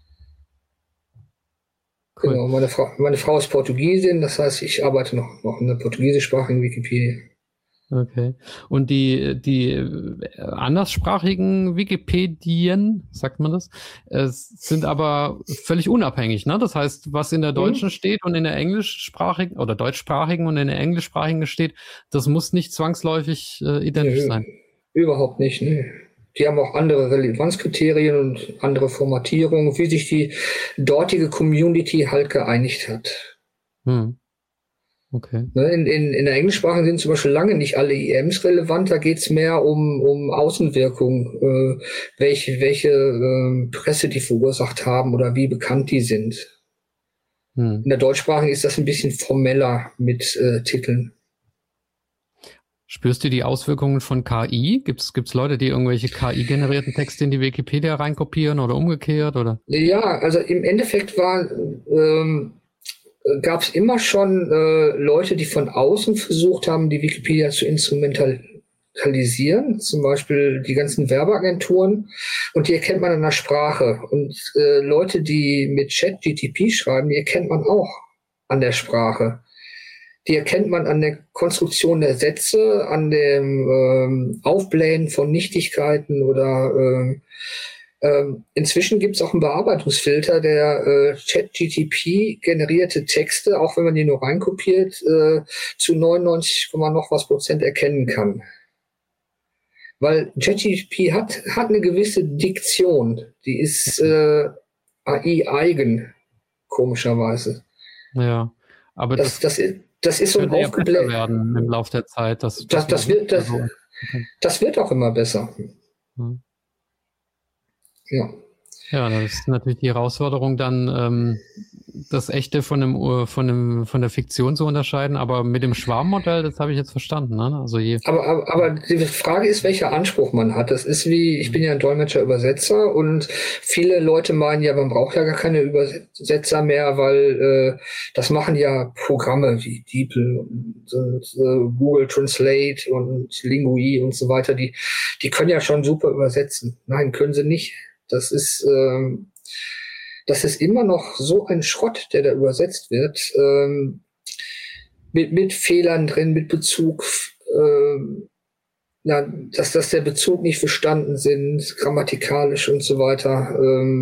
Cool. Genau, meine Frau ist Portugiesin, das heißt, ich arbeite noch in der portugiesischsprachigen Wikipedia. Okay. Und die anderssprachigen Wikipedien, sagt man das, sind aber völlig unabhängig, ne? Das heißt, was in der deutschen steht und in der englischsprachigen oder deutschsprachigen und in der englischsprachigen steht, das muss nicht zwangsläufig identisch sein. Überhaupt nicht, ne. Die haben auch andere Relevanzkriterien und andere Formatierungen, wie sich die dortige Community halt geeinigt hat. Okay. In der Englischsprache sind zum Beispiel lange nicht alle IMs relevant, da geht es mehr um Außenwirkung, welche Presse die verursacht haben oder wie bekannt die sind. In der deutschsprachigen ist das ein bisschen formeller mit Titeln. Spürst du die Auswirkungen von KI? Gibt's Leute, die irgendwelche KI-generierten Texte in die Wikipedia reinkopieren oder umgekehrt? Oder? Ja, also im Endeffekt gab es immer schon Leute, die von außen versucht haben, die Wikipedia zu instrumentalisieren, zum Beispiel die ganzen Werbeagenturen, und die erkennt man an der Sprache. Und Leute, die mit ChatGTP schreiben, die erkennt man auch an der Sprache. Die erkennt man an der Konstruktion der Sätze, an dem Aufblähen von Nichtigkeiten oder Inzwischen gibt es auch einen Bearbeitungsfilter, der ChatGTP generierte Texte, auch wenn man die nur reinkopiert, zu 99, noch was Prozent erkennen kann. Weil ChatGPT hat eine gewisse Diktion, die ist AI-eigen, komischerweise. Ja, aber das ist so ein aufgebläht werden im Laufe der Zeit. Das wird auch immer besser. Ja. Ja, das ist natürlich die Herausforderung, dann das Echte von der Fiktion zu unterscheiden. Aber mit dem Schwarmmodell, das habe ich jetzt verstanden. Ne? Also aber die Frage ist, welcher Anspruch man hat. Das ist wie, ich bin ja ein Dolmetscher-Übersetzer und viele Leute meinen ja, man braucht ja gar keine Übersetzer mehr, weil das machen ja Programme wie DeepL und Google Translate und Lingui und so weiter. Die können ja schon super übersetzen. Nein, können sie nicht. Das ist immer noch so ein Schrott, der da übersetzt wird, mit Fehlern drin, mit Bezug, dass der Bezug nicht verstanden sind, grammatikalisch und so weiter.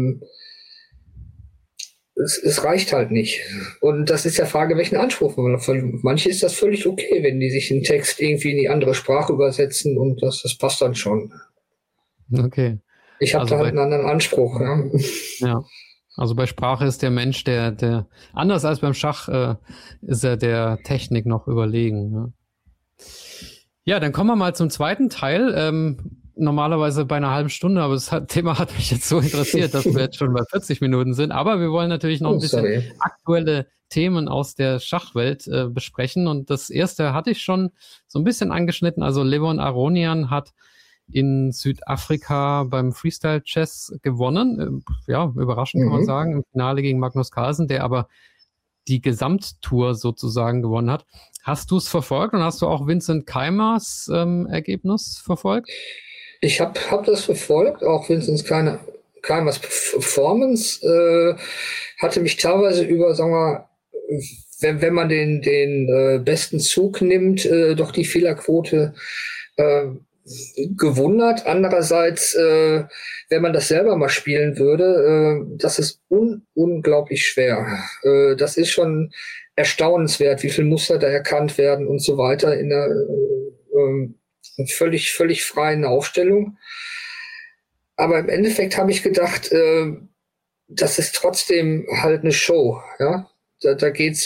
Es reicht halt nicht. Und das ist ja Frage, welchen Anspruch man hat. Manche ist das völlig okay, wenn die sich einen Text irgendwie in die andere Sprache übersetzen und das passt dann schon. Okay. Ich habe da halt einen anderen Anspruch. Ja. Also bei Sprache ist der Mensch, der anders als beim Schach, ist er der Technik noch überlegen. Ne? Ja, dann kommen wir mal zum zweiten Teil. Normalerweise bei einer halben Stunde, aber das Thema hat mich jetzt so interessiert, dass wir jetzt schon bei 40 Minuten sind. Aber wir wollen natürlich noch ein bisschen aktuelle Themen aus der Schachwelt besprechen. Und das erste hatte ich schon so ein bisschen angeschnitten. Also Levon Aronian hat in Südafrika beim Freestyle Chess gewonnen. Ja, überraschend kann man sagen, im Finale gegen Magnus Carlsen, der aber die Gesamttour sozusagen gewonnen hat. Hast du es verfolgt und hast du auch Vincent Keimers Ergebnis verfolgt? Ich hab das verfolgt, auch Vincent Keimers Performance hatte mich teilweise über, sagen wir, wenn man den besten Zug nimmt, doch die Fehlerquote gewundert. Andererseits, wenn man das selber mal spielen würde, das ist unglaublich schwer. Das ist schon erstaunenswert, wie viele Muster da erkannt werden und so weiter in einer völlig freien Aufstellung. Aber im Endeffekt habe ich gedacht, das ist trotzdem halt eine Show. Ja? Da geht's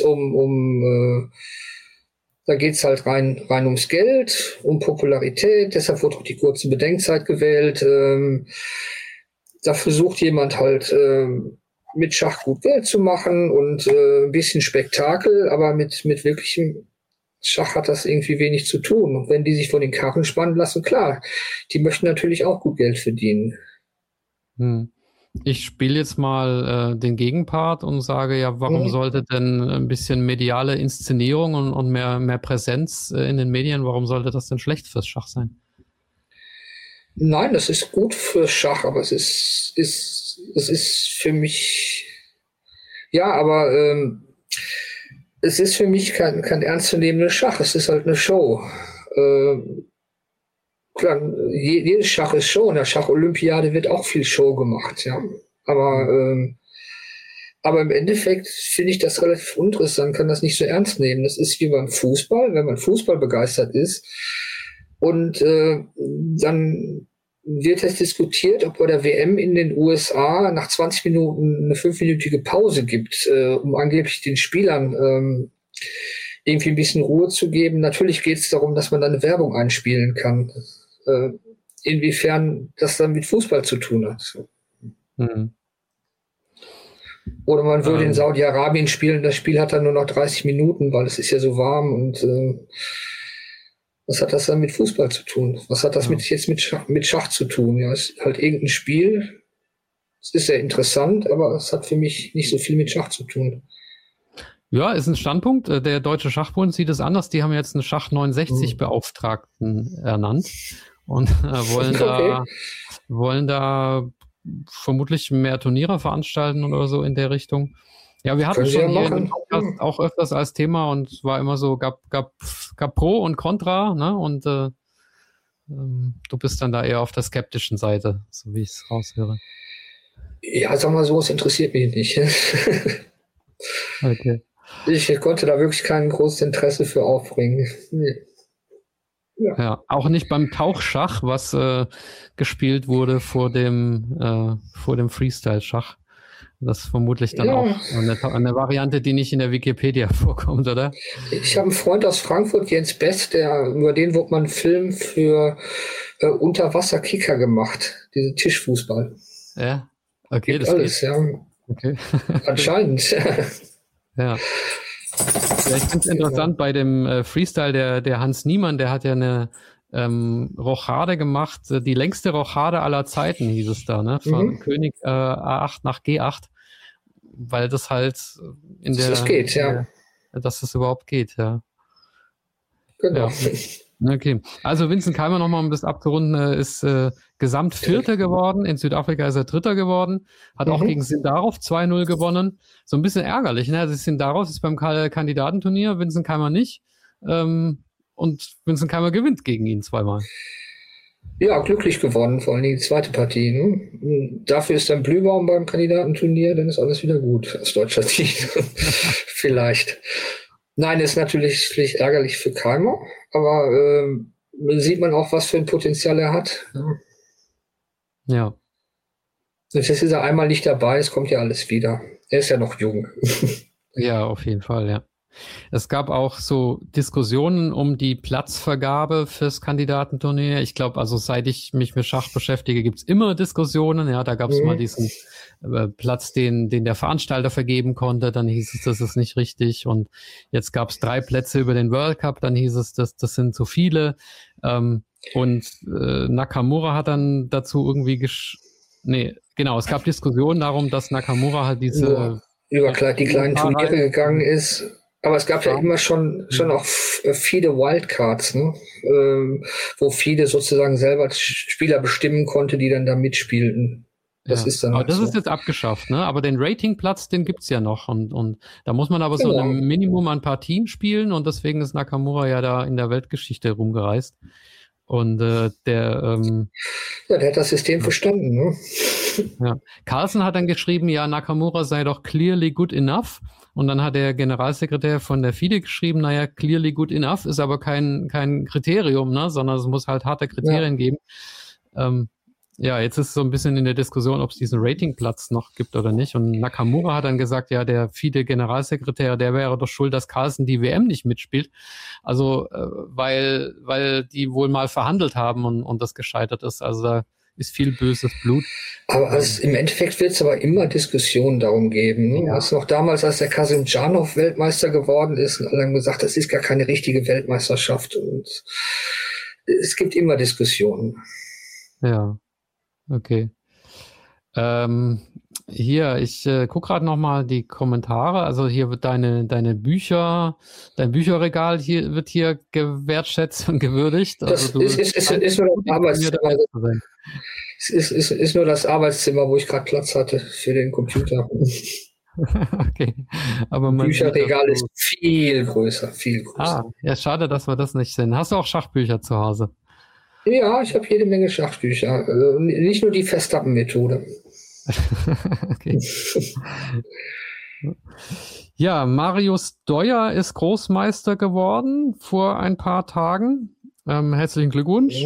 da geht's halt rein ums Geld, um Popularität. Deshalb wurde auch die kurze Bedenkzeit gewählt. Da versucht jemand halt mit Schach gut Geld zu machen und ein bisschen Spektakel, aber mit wirklichem Schach hat das irgendwie wenig zu tun. Und wenn die sich von den Karren spannen lassen, klar, die möchten natürlich auch gut Geld verdienen. Ich spiele jetzt mal den Gegenpart und sage ja, warum sollte denn ein bisschen mediale Inszenierung und mehr Präsenz in den Medien, warum sollte das denn schlecht fürs Schach sein? Nein, das ist gut fürs Schach, aber es ist für mich, ja, aber es ist für mich kein ernstzunehmendes Schach, es ist halt eine Show. Klar, jedes Schach ist Show. In der Schach-Olympiade wird auch viel Show gemacht, ja. Aber im Endeffekt finde ich das relativ uninteressant, kann das nicht so ernst nehmen. Das ist wie beim Fußball, wenn man Fußball begeistert ist. Und dann wird es diskutiert, ob bei der WM in den USA nach 20 Minuten eine 5-minütige Pause gibt, um angeblich den Spielern irgendwie ein bisschen Ruhe zu geben. Natürlich geht es darum, dass man dann eine Werbung einspielen kann. Inwiefern das dann mit Fußball zu tun hat. Oder man würde in Saudi-Arabien spielen, das Spiel hat dann nur noch 30 Minuten, weil es ist ja so warm und was hat das dann mit Fußball zu tun? Was hat das jetzt mit Schach zu tun? Ja, es ist halt irgendein Spiel. Es ist sehr interessant, aber es hat für mich nicht so viel mit Schach zu tun. Ja, ist ein Standpunkt. Der Deutsche Schachbund sieht es anders. Die haben jetzt einen Schach 69 Beauftragten ernannt und wollen da vermutlich mehr Turniere veranstalten oder so in der Richtung. Ja, wir hatten es schon hier im Podcast auch öfters als Thema und es war immer so, gab Pro und Contra, ne? Und du bist dann da eher auf der skeptischen Seite, so wie ich es raushöre. Ja, sag mal so, es interessiert mich nicht. Okay. Ich konnte da wirklich kein großes Interesse für aufbringen. Nee. Ja, auch nicht beim Tauchschach, was gespielt wurde vor dem Freestyle-Schach. Das ist vermutlich dann auch eine Variante, die nicht in der Wikipedia vorkommt, oder? Ich habe einen Freund aus Frankfurt, Jens Best, über den wurde mal ein Film für Unterwasser-Kicker gemacht, diese Tischfußball. Ja, okay, Gibt das alles, geht. ja. Okay. Anscheinend. Ja. Ja, ich finde es interessant bei dem Freestyle, der Hans Niemann, der hat ja eine Rochade gemacht, die längste Rochade aller Zeiten, hieß es da, ne? Von König A8 nach G8, weil das halt Das geht, ja. Dass es überhaupt geht, ja. Genau. Ja. Okay. Also Vincent Keimer nochmal, um das abzurunden, ist Gesamt Vierter geworden. In Südafrika ist er Dritter geworden. Hat auch gegen Sindarov 2-0 gewonnen. So ein bisschen ärgerlich, ne? Also Sindarov ist beim Kandidatenturnier, Vincent Keimer nicht. Und Vincent Keimer gewinnt gegen ihn zweimal. Ja, glücklich gewonnen, vor allem die zweite Partie. Ne? Dafür ist dann Blühbaum beim Kandidatenturnier, dann ist alles wieder gut aus deutscher Sicht. Vielleicht. Nein, ist natürlich ärgerlich für Keimer, aber sieht man auch, was für ein Potenzial er hat. Ja. Und jetzt ist er einmal nicht dabei, es kommt ja alles wieder. Er ist ja noch jung. Ja, auf jeden Fall, ja. Es gab auch so Diskussionen um die Platzvergabe fürs Kandidatenturnier. Ich glaube, also seit ich mich mit Schach beschäftige, gibt's immer Diskussionen. Ja, da gab's mal diesen Platz, den der Veranstalter vergeben konnte. Dann hieß es, das ist nicht richtig. Und jetzt gab's 3 Plätze über den World Cup. Dann hieß es, das sind zu viele. Und Nakamura hat dann dazu irgendwie es gab Diskussionen darum, dass Nakamura halt diese über die kleinen Turniere gegangen ist. Aber es gab ja immer schon auch viele Wildcards, ne? Wo viele sozusagen selber Spieler bestimmen konnte, die dann da mitspielten. Das ist dann aber halt das so. ist jetzt abgeschafft, ne? Aber den Ratingplatz, den gibt's ja noch. Und da muss man aber so ein Minimum an Partien spielen. Und deswegen ist Nakamura ja da in der Weltgeschichte rumgereist. Und der hat das System verstanden, ne? Ja. Carlsen hat dann geschrieben, ja, Nakamura sei doch clearly good enough. Und dann hat der Generalsekretär von der FIDE geschrieben, naja, clearly good enough ist aber kein Kriterium, ne, sondern es muss halt harte Kriterien geben. Jetzt ist so ein bisschen in der Diskussion, ob es diesen Ratingplatz noch gibt oder nicht. Und Nakamura hat dann gesagt, ja, der FIDE-Generalsekretär, der wäre doch schuld, dass Carlsen die WM nicht mitspielt. Also, weil die wohl mal verhandelt haben und das gescheitert ist. Also da ist viel böses Blut. Aber im Endeffekt wird es aber immer Diskussionen darum geben. Ne? Ja. Was noch damals, als der Kasimdzhanov Weltmeister geworden ist, und alle haben gesagt, das ist gar keine richtige Weltmeisterschaft. Und es gibt immer Diskussionen. Ja, okay. Hier, ich gucke gerade nochmal die Kommentare. Also hier wird dein Bücherregal wird hier gewertschätzt und gewürdigt. Also ist nur das Arbeitszimmer, wo ich gerade Platz hatte für den Computer. Okay. Aber das Bücherregal ist viel größer. Ja, schade, dass wir das nicht sehen. Hast du auch Schachbücher zu Hause? Ja, ich habe jede Menge Schachbücher. Nicht nur die Verstappen-Methode. Okay. Ja, Marius Deuer ist Großmeister geworden vor ein paar Tagen. Herzlichen Glückwunsch.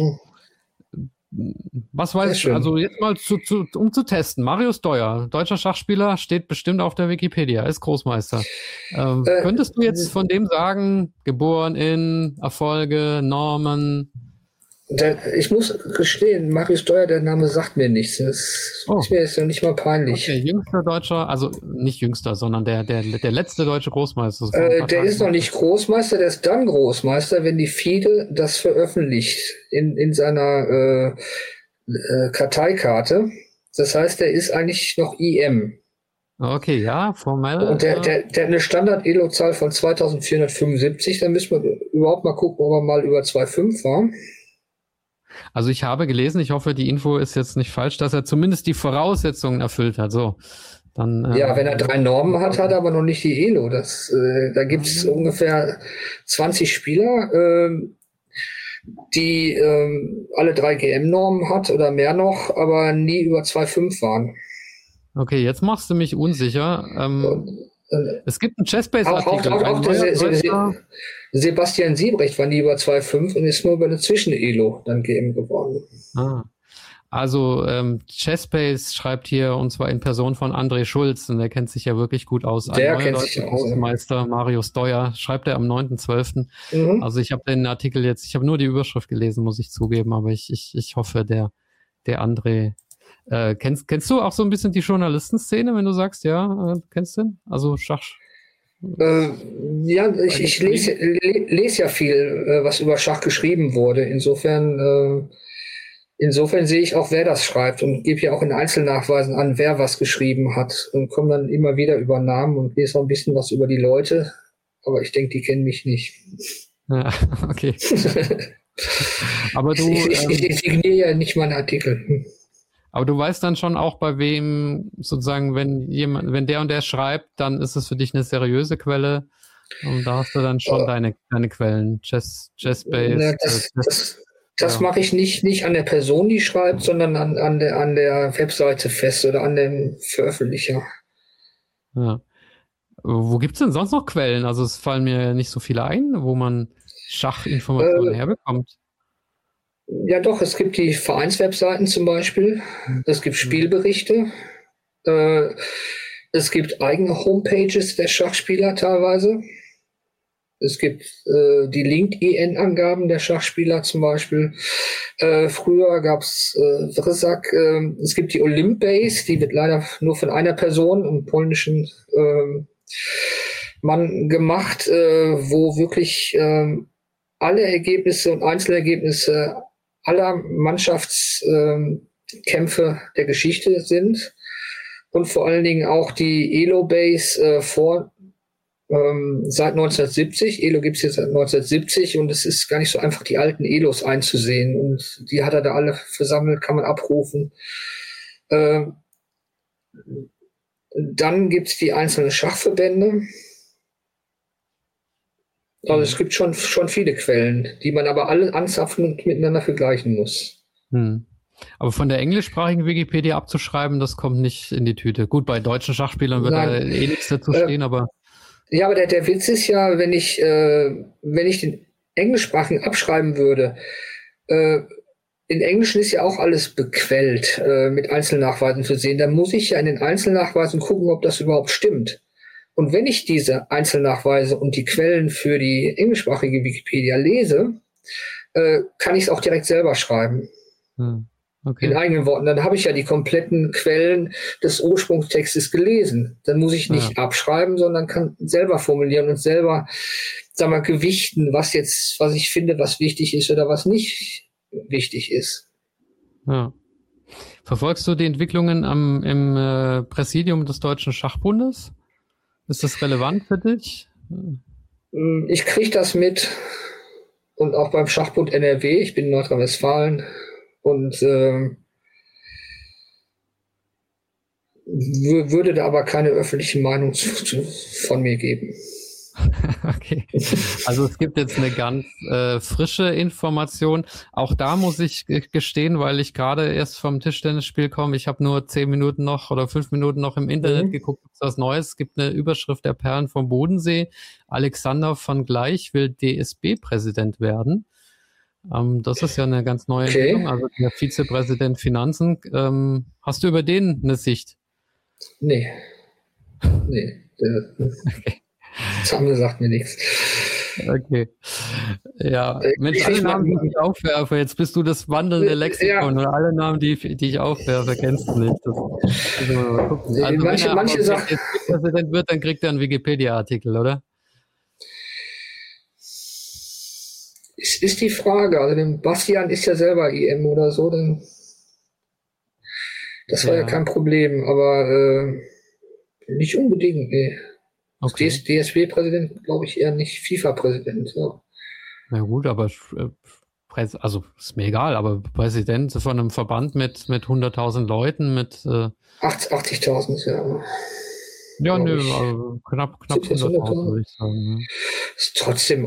Was weiß ich, also jetzt mal um zu testen. Marius Deuer, deutscher Schachspieler, steht bestimmt auf der Wikipedia, ist Großmeister. Könntest du jetzt von dem sagen, geboren in, Erfolge, Normen? Ich muss gestehen, Marius Deuer, der Name sagt mir nichts. Das ist mir jetzt noch nicht mal peinlich. Okay, jüngster Deutscher, also nicht jüngster, sondern der letzte deutsche Großmeister. Der ist noch nicht Großmeister, der ist dann Großmeister, wenn die FIDE das veröffentlicht in seiner Karteikarte. Das heißt, der ist eigentlich noch IM. Okay, ja, formell. Und der hat eine Standard-Elo-Zahl von 2475. Da müssen wir überhaupt mal gucken, ob er mal über 2,5 war. Also ich habe gelesen, ich hoffe, die Info ist jetzt nicht falsch, dass er zumindest die Voraussetzungen erfüllt hat. So, dann. Ja, wenn er 3 Normen hat, hat er aber noch nicht die Elo. Da gibt es ungefähr 20 Spieler, die alle 3 GM-Normen hat oder mehr noch, aber nie über 2,5 waren. Okay, jetzt machst du mich unsicher. Es gibt einen Chessbase-Artikel. Auch der Sebastian Siebrecht war nie über 2,5 und ist nur über eine Zwischen-Elo dann GM geworden. Also Chessbase schreibt hier, und zwar in Person von André Schulz, und der kennt sich ja wirklich gut aus. Der kennt sich aus. Großmeister Mario Steuer schreibt er am 9.12. Also ich habe den Artikel jetzt, ich habe nur die Überschrift gelesen, muss ich zugeben, aber ich hoffe, der André. Kennst du auch so ein bisschen die Journalistenszene, wenn du sagst, ja, kennst du den? Also Schach. Ja, ich lese ja viel, was über Schach geschrieben wurde. Insofern sehe ich auch, wer das schreibt und gebe ja auch in Einzelnachweisen an, wer was geschrieben hat und komme dann immer wieder über Namen und lese auch ein bisschen was über die Leute. Aber ich denke, die kennen mich nicht. Ja, okay. Aber du. Ich signiere ja nicht meine Artikel. Aber du weißt dann schon auch, bei wem sozusagen, wenn der und der schreibt, dann ist es für dich eine seriöse Quelle. Und da hast du dann schon deine Quellen. Chessbase. Das mache ich nicht an der Person, die schreibt, sondern an der Webseite fest oder an dem Veröffentlicher. Ja. Wo gibt es denn sonst noch Quellen? Also es fallen mir nicht so viele ein, wo man Schachinformationen herbekommt. Ja doch, es gibt die Vereinswebseiten zum Beispiel. Es gibt Spielberichte. Es gibt eigene Homepages der Schachspieler teilweise. Es gibt die LinkedIn-Angaben der Schachspieler zum Beispiel. Früher gab es Wrysak. Es gibt die Olympbase, die wird leider nur von einer Person, einem polnischen Mann gemacht, wo wirklich alle Ergebnisse und Einzelergebnisse aller Mannschaftskämpfe der Geschichte sind. Und vor allen Dingen auch die Elo-Base seit 1970. Elo gibt es jetzt seit 1970 und es ist gar nicht so einfach, die alten Elos einzusehen. Und die hat er da alle versammelt, kann man abrufen. Dann gibt es die einzelnen Schachverbände. Also es gibt schon viele Quellen, die man aber alle anzapfen und miteinander vergleichen muss. Aber von der englischsprachigen Wikipedia abzuschreiben, das kommt nicht in die Tüte. Gut, bei deutschen Schachspielern wird da eh nichts dazu stehen, aber... Ja, aber der Witz ist ja, wenn ich den englischsprachigen abschreiben würde, in Englischen ist ja auch alles bequellt, mit Einzelnachweisen zu sehen. Dann muss ich ja in den Einzelnachweisen gucken, ob das überhaupt stimmt. Und wenn ich diese Einzelnachweise und die Quellen für die englischsprachige Wikipedia lese, kann ich es auch direkt selber schreiben. Okay. In eigenen Worten. Dann habe ich ja die kompletten Quellen des Ursprungstextes gelesen. Dann muss ich nicht abschreiben, sondern kann selber formulieren und selber, gewichten, was ich finde, was wichtig ist oder was nicht wichtig ist. Ja. Verfolgst du die Entwicklungen im Präsidium des Deutschen Schachbundes? Ist das relevant für dich? Ich kriege das mit und auch beim Schachbund NRW, ich bin in Nordrhein-Westfalen und würde da aber keine öffentliche Meinung von mir geben. Okay, also es gibt jetzt eine ganz frische Information. Auch da muss ich gestehen, weil ich gerade erst vom Tischtennisspiel komme. Ich habe nur 10 Minuten noch oder 5 Minuten noch im Internet geguckt, ob es was Neues. Es gibt eine Überschrift der Perlen vom Bodensee. Alexander von Gleich will DSB-Präsident werden. Das ist ja eine ganz neue Entwicklung. Also der Vizepräsident Finanzen. Hast du über den eine Sicht? Nee. Okay. Sammel sagt mir nichts. Okay. Ja, Mensch, alle Namen, die ich aufwerfe, jetzt bist du das wandelnde Lexikon oder alle Namen, die ich aufwerfe, kennst du nicht. Mal gucken. Also manche Sachen. Wenn er Präsident wird, dann kriegt er einen Wikipedia-Artikel, oder? Ist die Frage. Also dem Bastian ist ja selber IM oder so, dann das war ja kein Problem, aber nicht unbedingt, nee. Okay. DSB-Präsident, glaube ich, eher nicht FIFA-Präsident. Ja. Na gut, aber also ist mir egal, aber Präsident von einem Verband mit 100.000 Leuten, mit 80.000, ja. Ja, nö, also knapp 100.000 würde ich sagen. Ja. Ist trotzdem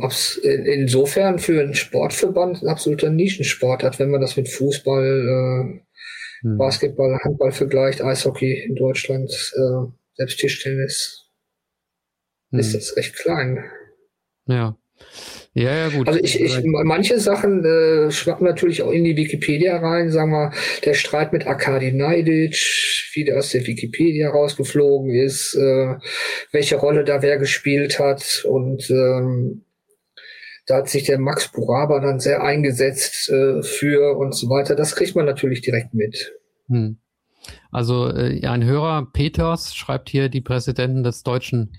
insofern für einen Sportverband ein absoluter Nischensport hat, wenn man das mit Fußball Basketball, Handball vergleicht, Eishockey in Deutschland, selbst Tischtennis, ist das recht klein. Ja. Ja, gut. Also manche Sachen schwappen natürlich auch in die Wikipedia rein, sagen wir, der Streit mit Arkadi Neidic, wie der aus der Wikipedia rausgeflogen ist, welche Rolle da wer gespielt hat, und da hat sich der Max Buraba dann sehr eingesetzt für und so weiter. Das kriegt man natürlich direkt mit. Also ein Hörer, Peters, schreibt hier, die Präsidenten des deutschen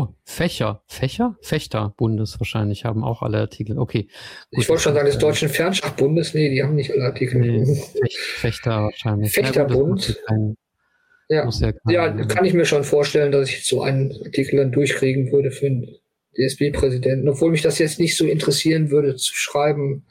Fechterbundes wahrscheinlich haben auch alle Artikel. Okay. Gut, ich wollte schon sagen, des Deutschen Fernschachbundes. Nee, die haben nicht alle Artikel. Nee, Fechter wahrscheinlich. Fechterbund. Ja, kann ich mir schon vorstellen, dass ich so einen Artikel dann durchkriegen würde für einen DSB-Präsidenten. Obwohl mich das jetzt nicht so interessieren würde, zu schreiben.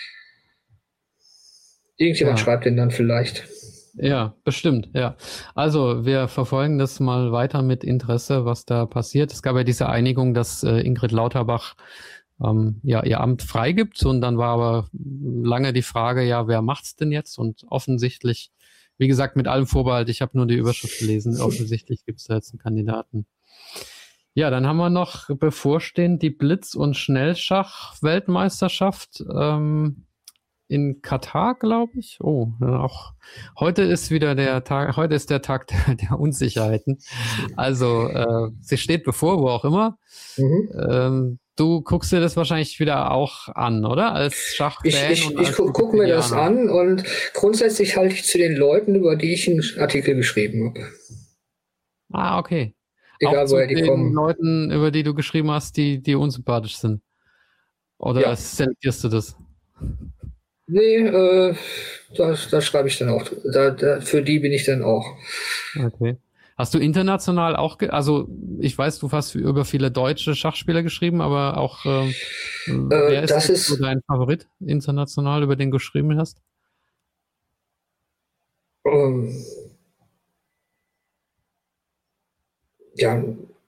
Irgendjemand schreibt den dann vielleicht. Ja, bestimmt, ja. Also wir verfolgen das mal weiter mit Interesse, was da passiert. Es gab ja diese Einigung, dass Ingrid Lauterbach ihr Amt freigibt, und dann war aber lange die Frage, ja, wer macht's denn jetzt? Und offensichtlich, wie gesagt, mit allem Vorbehalt, ich habe nur die Überschrift gelesen, offensichtlich gibt es da jetzt einen Kandidaten. Ja, dann haben wir noch bevorstehend die Blitz- und Schnellschach-Weltmeisterschaft in Katar, glaube ich. Oh, auch heute ist wieder der Tag, heute ist der Tag der Unsicherheiten. Also, sie steht bevor, wo auch immer. Du guckst dir das wahrscheinlich wieder auch an, oder? Als Schachfan? Ich gucke mir das an, und grundsätzlich halte ich zu den Leuten, über die ich einen Artikel geschrieben habe. Ah, okay. Egal, auch woher die kommen. Leuten, über die du geschrieben hast, die unsympathisch sind. Oder selektierst du das? Nee, da schreibe ich dann auch. Für die bin ich dann auch. Okay. Hast du international auch, also ich weiß, du hast über viele deutsche Schachspieler geschrieben, aber auch wer ist so dein Favorit international, über den du geschrieben hast? Ja.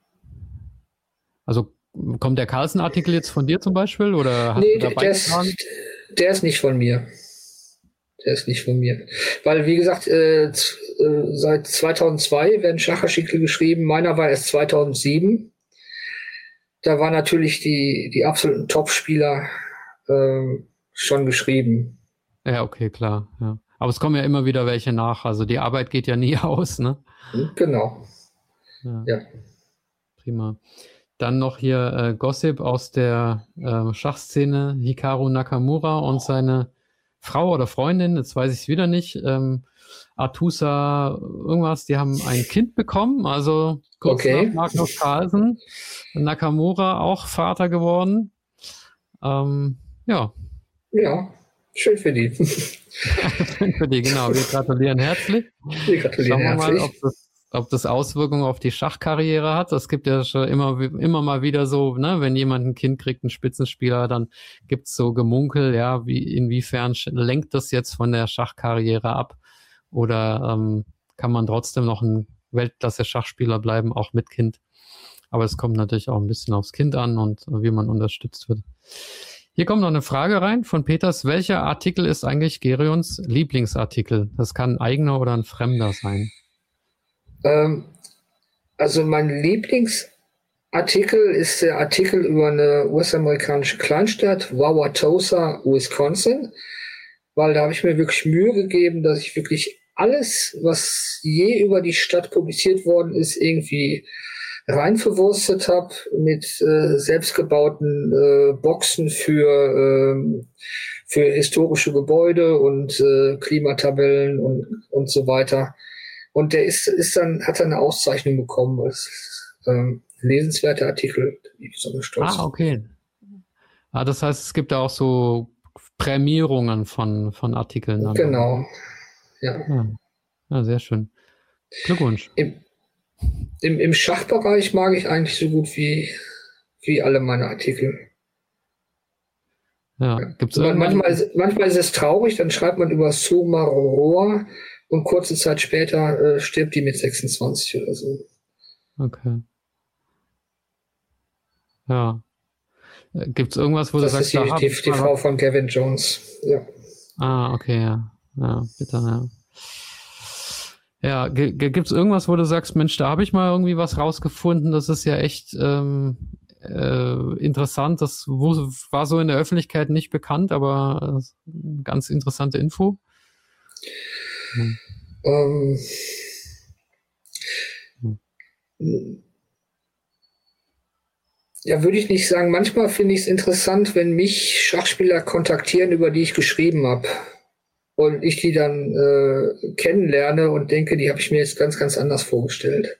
Also kommt der Carlsen-Artikel jetzt von dir zum Beispiel? Oder hast du dabei der ist nicht von mir. Der ist nicht von mir. Weil, wie gesagt, seit 2002 werden Schachartikel geschrieben. Meiner war erst 2007. Da waren natürlich die absoluten Top-Spieler schon geschrieben. Ja, okay, klar. Ja. Aber es kommen ja immer wieder welche nach. Also die Arbeit geht ja nie aus, ne? Genau. Ja. Prima. Dann noch hier Gossip aus der Schachszene. Hikaru Nakamura und seine Frau oder Freundin, jetzt weiß ich es wieder nicht, Artusa irgendwas, die haben ein Kind bekommen, also kurz nach Magnus Carlsen, Nakamura auch Vater geworden. Ja, schön für die. Schön für die, genau. Wir gratulieren herzlich. Wir gratulieren herzlich. Schauen wir mal, ob das Auswirkungen auf die Schachkarriere hat. Es gibt ja schon immer mal wieder so, ne, wenn jemand ein Kind kriegt, ein Spitzenspieler, dann gibt's so Gemunkel, ja, inwiefern lenkt das jetzt von der Schachkarriere ab? Oder kann man trotzdem noch ein Weltklasse-Schachspieler bleiben, auch mit Kind? Aber es kommt natürlich auch ein bisschen aufs Kind an und wie man unterstützt wird. Hier kommt noch eine Frage rein von Peters. Welcher Artikel ist eigentlich Gereons Lieblingsartikel? Das kann ein eigener oder ein fremder sein. Also mein Lieblingsartikel ist der Artikel über eine US-amerikanische Kleinstadt, Wauwatosa, Wisconsin, weil da habe ich mir wirklich Mühe gegeben, dass ich wirklich alles, was je über die Stadt publiziert worden ist, irgendwie rein verwurstet habe mit selbstgebauten Boxen für historische Gebäude und Klimatabellen und so weiter. Und der hat dann eine Auszeichnung bekommen als lesenswerter Artikel. Ich bin stolz. Okay. Das heißt, es gibt da auch so Prämierungen von Artikeln. Genau. Ja, sehr schön. Glückwunsch. Im Schachbereich mag ich eigentlich so gut wie alle meine Artikel. Ja. Gibt's manchmal ist es traurig, dann schreibt man über Suma Roa und kurze Zeit später stirbt die mit 26 oder so. Okay. Ja. Gibt es irgendwas, wo du sagst, das ist die Frau von Gavin Jones. Ja. Okay, ja. Ja, bitte, ja. Ja, gibt's irgendwas, wo du sagst, Mensch, da habe ich mal irgendwie was rausgefunden, das ist ja echt interessant, das war so in der Öffentlichkeit nicht bekannt, aber ganz interessante Info. Ähm, Ja, würde ich nicht sagen. Manchmal finde ich es interessant, wenn mich Schachspieler kontaktieren, über die ich geschrieben habe. Und ich die dann kennenlerne und denke, die habe ich mir jetzt ganz, ganz anders vorgestellt.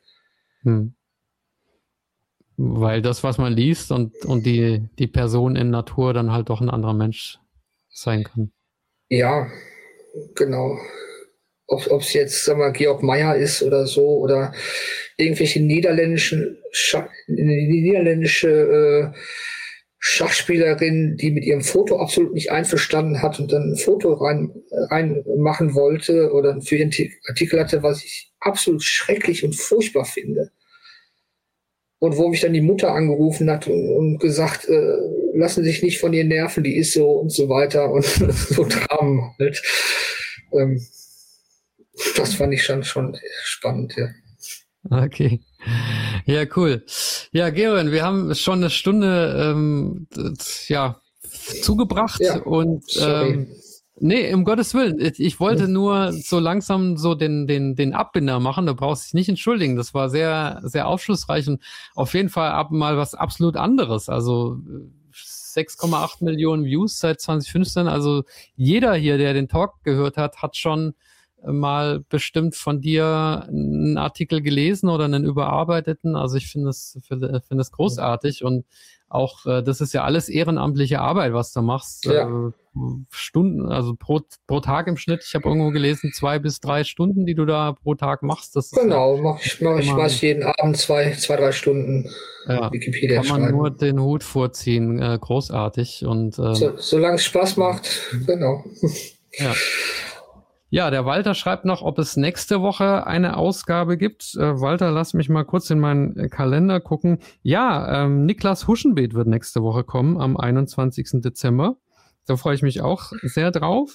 Weil das, was man liest und die Person in Natur dann halt doch ein anderer Mensch sein kann. Ja, genau. Ob es jetzt, sag mal, Georg Meyer ist oder so, oder irgendwelche niederländische Schachspielerin, die mit ihrem Foto absolut nicht einverstanden hat und dann ein Foto rein machen wollte oder für ihren Artikel hatte, was ich absolut schrecklich und furchtbar finde. Und wo mich dann die Mutter angerufen hat und gesagt, lassen sich nicht von ihr nerven, die ist so und so weiter und so Dramen halt. Das fand ich schon spannend, ja. Okay. Ja, cool. Ja, Geron, wir haben schon eine Stunde zugebracht und nee, um Gottes Willen. Ich wollte nur so langsam so den Abbinder machen. Da brauchst du dich nicht entschuldigen. Das war sehr, sehr aufschlussreich und auf jeden Fall mal was absolut anderes. Also 6,8 Millionen Views seit 2015. Also jeder hier, der den Talk gehört hat, hat schon mal bestimmt von dir einen Artikel gelesen oder einen überarbeiteten. Also ich finde es großartig und auch das ist ja alles ehrenamtliche Arbeit, was du machst. Ja. Stunden, also pro Tag im Schnitt. Ich habe irgendwo gelesen 2 bis 3 Stunden, die du da pro Tag machst. Das genau, ich jeden Abend 2-3 Stunden Wikipedia kann man schreiben. Nur den Hut vorziehen. Großartig. Und solange es Spaß macht, genau. Ja. Ja, der Walter schreibt noch, ob es nächste Woche eine Ausgabe gibt. Walter, lass mich mal kurz in meinen Kalender gucken. Ja, Niklas Huschenbeet wird nächste Woche kommen, am 21. Dezember. Da freue ich mich auch sehr drauf.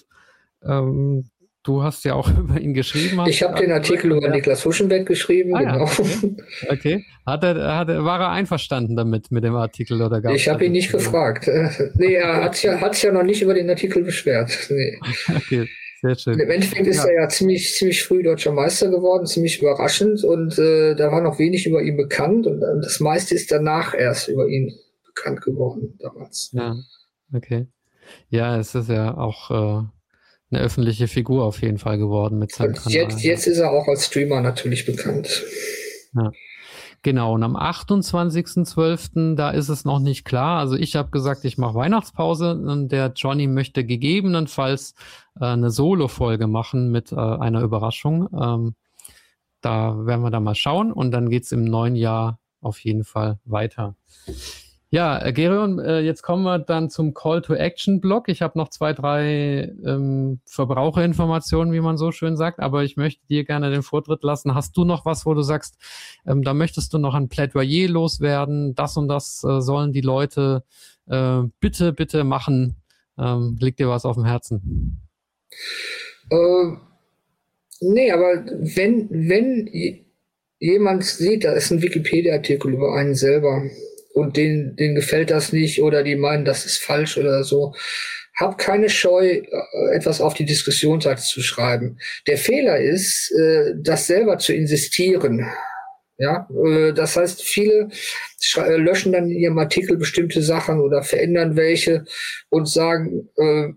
Du hast ja auch über ihn geschrieben. Ich habe den Artikel über Niklas Huschenbeet geschrieben, genau. Ja. Okay. War er einverstanden damit, mit dem Artikel? Oder gab's ich habe ihn nicht gefragt. Nee, er hat sich ja noch nicht über den Artikel beschwert. Nee. Okay. Sehr schön. Im Endeffekt ist er ja ziemlich früh deutscher Meister geworden, ziemlich überraschend und da war noch wenig über ihn bekannt und das meiste ist danach erst über ihn bekannt geworden damals. Ja, okay. Ja, es ist ja auch eine öffentliche Figur auf jeden Fall geworden mit seinem Kanal. Jetzt ist er auch als Streamer natürlich bekannt. Ja. Genau, und am 28.12., da ist es noch nicht klar. Also ich habe gesagt, ich mache Weihnachtspause und der Johnny möchte gegebenenfalls eine Solo-Folge machen mit einer Überraschung. Da werden wir da mal schauen und dann geht's im neuen Jahr auf jeden Fall weiter. Ja, Geron, jetzt kommen wir dann zum Call-to-Action-Blog. Ich habe noch 2, 3 Verbraucherinformationen, wie man so schön sagt, aber ich möchte dir gerne den Vortritt lassen. Hast du noch was, wo du sagst, da möchtest du noch ein Plädoyer loswerden? Das und das sollen die Leute bitte machen. Liegt dir was auf dem Herzen? Nee, aber wenn jemand sieht, da ist ein Wikipedia-Artikel über einen selber, und denen gefällt das nicht oder die meinen, das ist falsch oder so. Hab keine Scheu, etwas auf die Diskussionsseite zu schreiben. Der Fehler ist, das selber zu insistieren. Ja, das heißt, viele löschen dann in ihrem Artikel bestimmte Sachen oder verändern welche und sagen,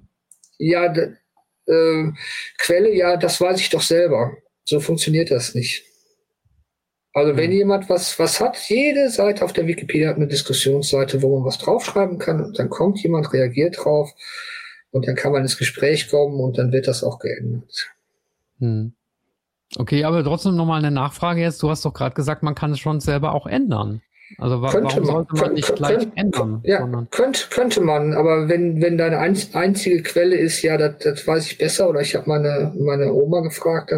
Quelle, ja, das weiß ich doch selber. So funktioniert das nicht. Also wenn jemand was hat, jede Seite auf der Wikipedia hat eine Diskussionsseite, wo man was draufschreiben kann und dann kommt jemand, reagiert drauf und dann kann man ins Gespräch kommen und dann wird das auch geändert. Okay, aber trotzdem nochmal eine Nachfrage jetzt. Du hast doch gerade gesagt, man kann es schon selber auch ändern. Also warum sollte man nicht gleich ändern? Ja, könnte man, aber wenn deine einzige Quelle ist, ja, das weiß ich besser oder ich habe meine Oma gefragt,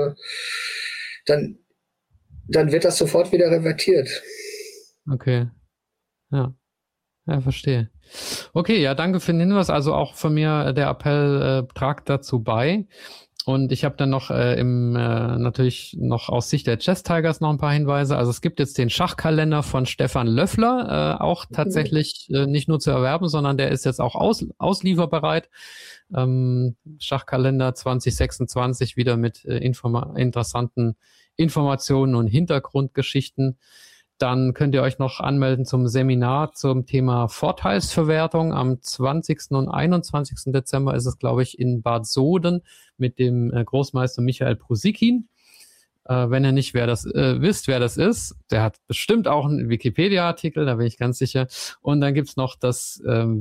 dann wird das sofort wieder revertiert. Okay. Ja, verstehe. Okay, ja, danke für den Hinweis. Also auch von mir der Appell, tragt dazu bei. Und ich habe dann noch natürlich noch aus Sicht der Chess Tigers noch ein paar Hinweise. Also es gibt jetzt den Schachkalender von Stefan Löffler, auch tatsächlich nicht nur zu erwerben, sondern der ist jetzt auch auslieferbereit. Schachkalender 2026 wieder mit interessanten Informationen und Hintergrundgeschichten. Dann könnt ihr euch noch anmelden zum Seminar zum Thema Vorteilsverwertung. Am 20. und 21. Dezember ist es, glaube ich, in Bad Soden mit dem Großmeister Michael Prusikin. Wenn ihr nicht wisst, wer das ist, der hat bestimmt auch einen Wikipedia-Artikel, da bin ich ganz sicher. Und dann gibt's noch das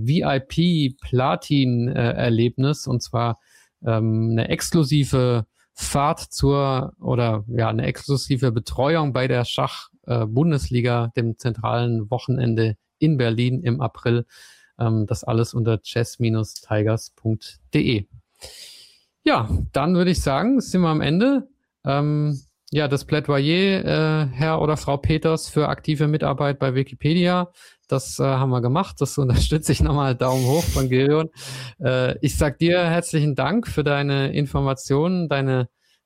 VIP-Platin-Erlebnis, und zwar eine exklusive Fahrt eine exklusive Betreuung bei der Schach-Bundesliga, dem zentralen Wochenende in Berlin im April. Das alles unter chess-tigers.de. Ja, dann würde ich sagen, sind wir am Ende. Das Plädoyer, Herr oder Frau Peters, für aktive Mitarbeit bei Wikipedia, das haben wir gemacht. Das unterstütze ich nochmal. Daumen hoch von Gerion. Ich sag dir herzlichen Dank für deine Informationen, dein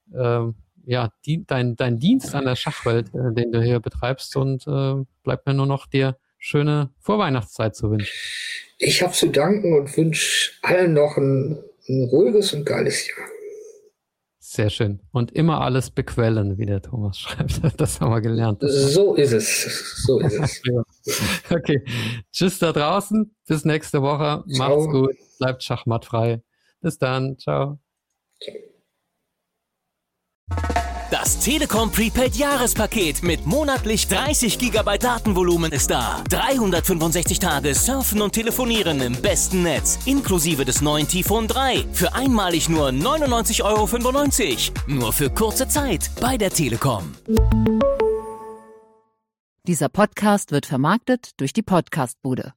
Dienst an der Schachwelt, den du hier betreibst, und bleibt mir nur noch dir schöne Vorweihnachtszeit zu wünschen. Ich habe zu danken und wünsche allen noch ein ruhiges und geiles Jahr. Sehr schön. Und immer alles bequellen, wie der Thomas schreibt. Das haben wir gelernt. So ist es. Okay. Tschüss da draußen. Bis nächste Woche. Ciao. Macht's gut. Bleibt schachmattfrei. Bis dann. Ciao. Das Telekom Prepaid Jahrespaket mit monatlich 30 GB Datenvolumen ist da. 365 Tage surfen und telefonieren im besten Netz, inklusive des neuen T-Phone 3. Für einmalig nur 99,95 €. Nur für kurze Zeit bei der Telekom. Dieser Podcast wird vermarktet durch die Podcastbude.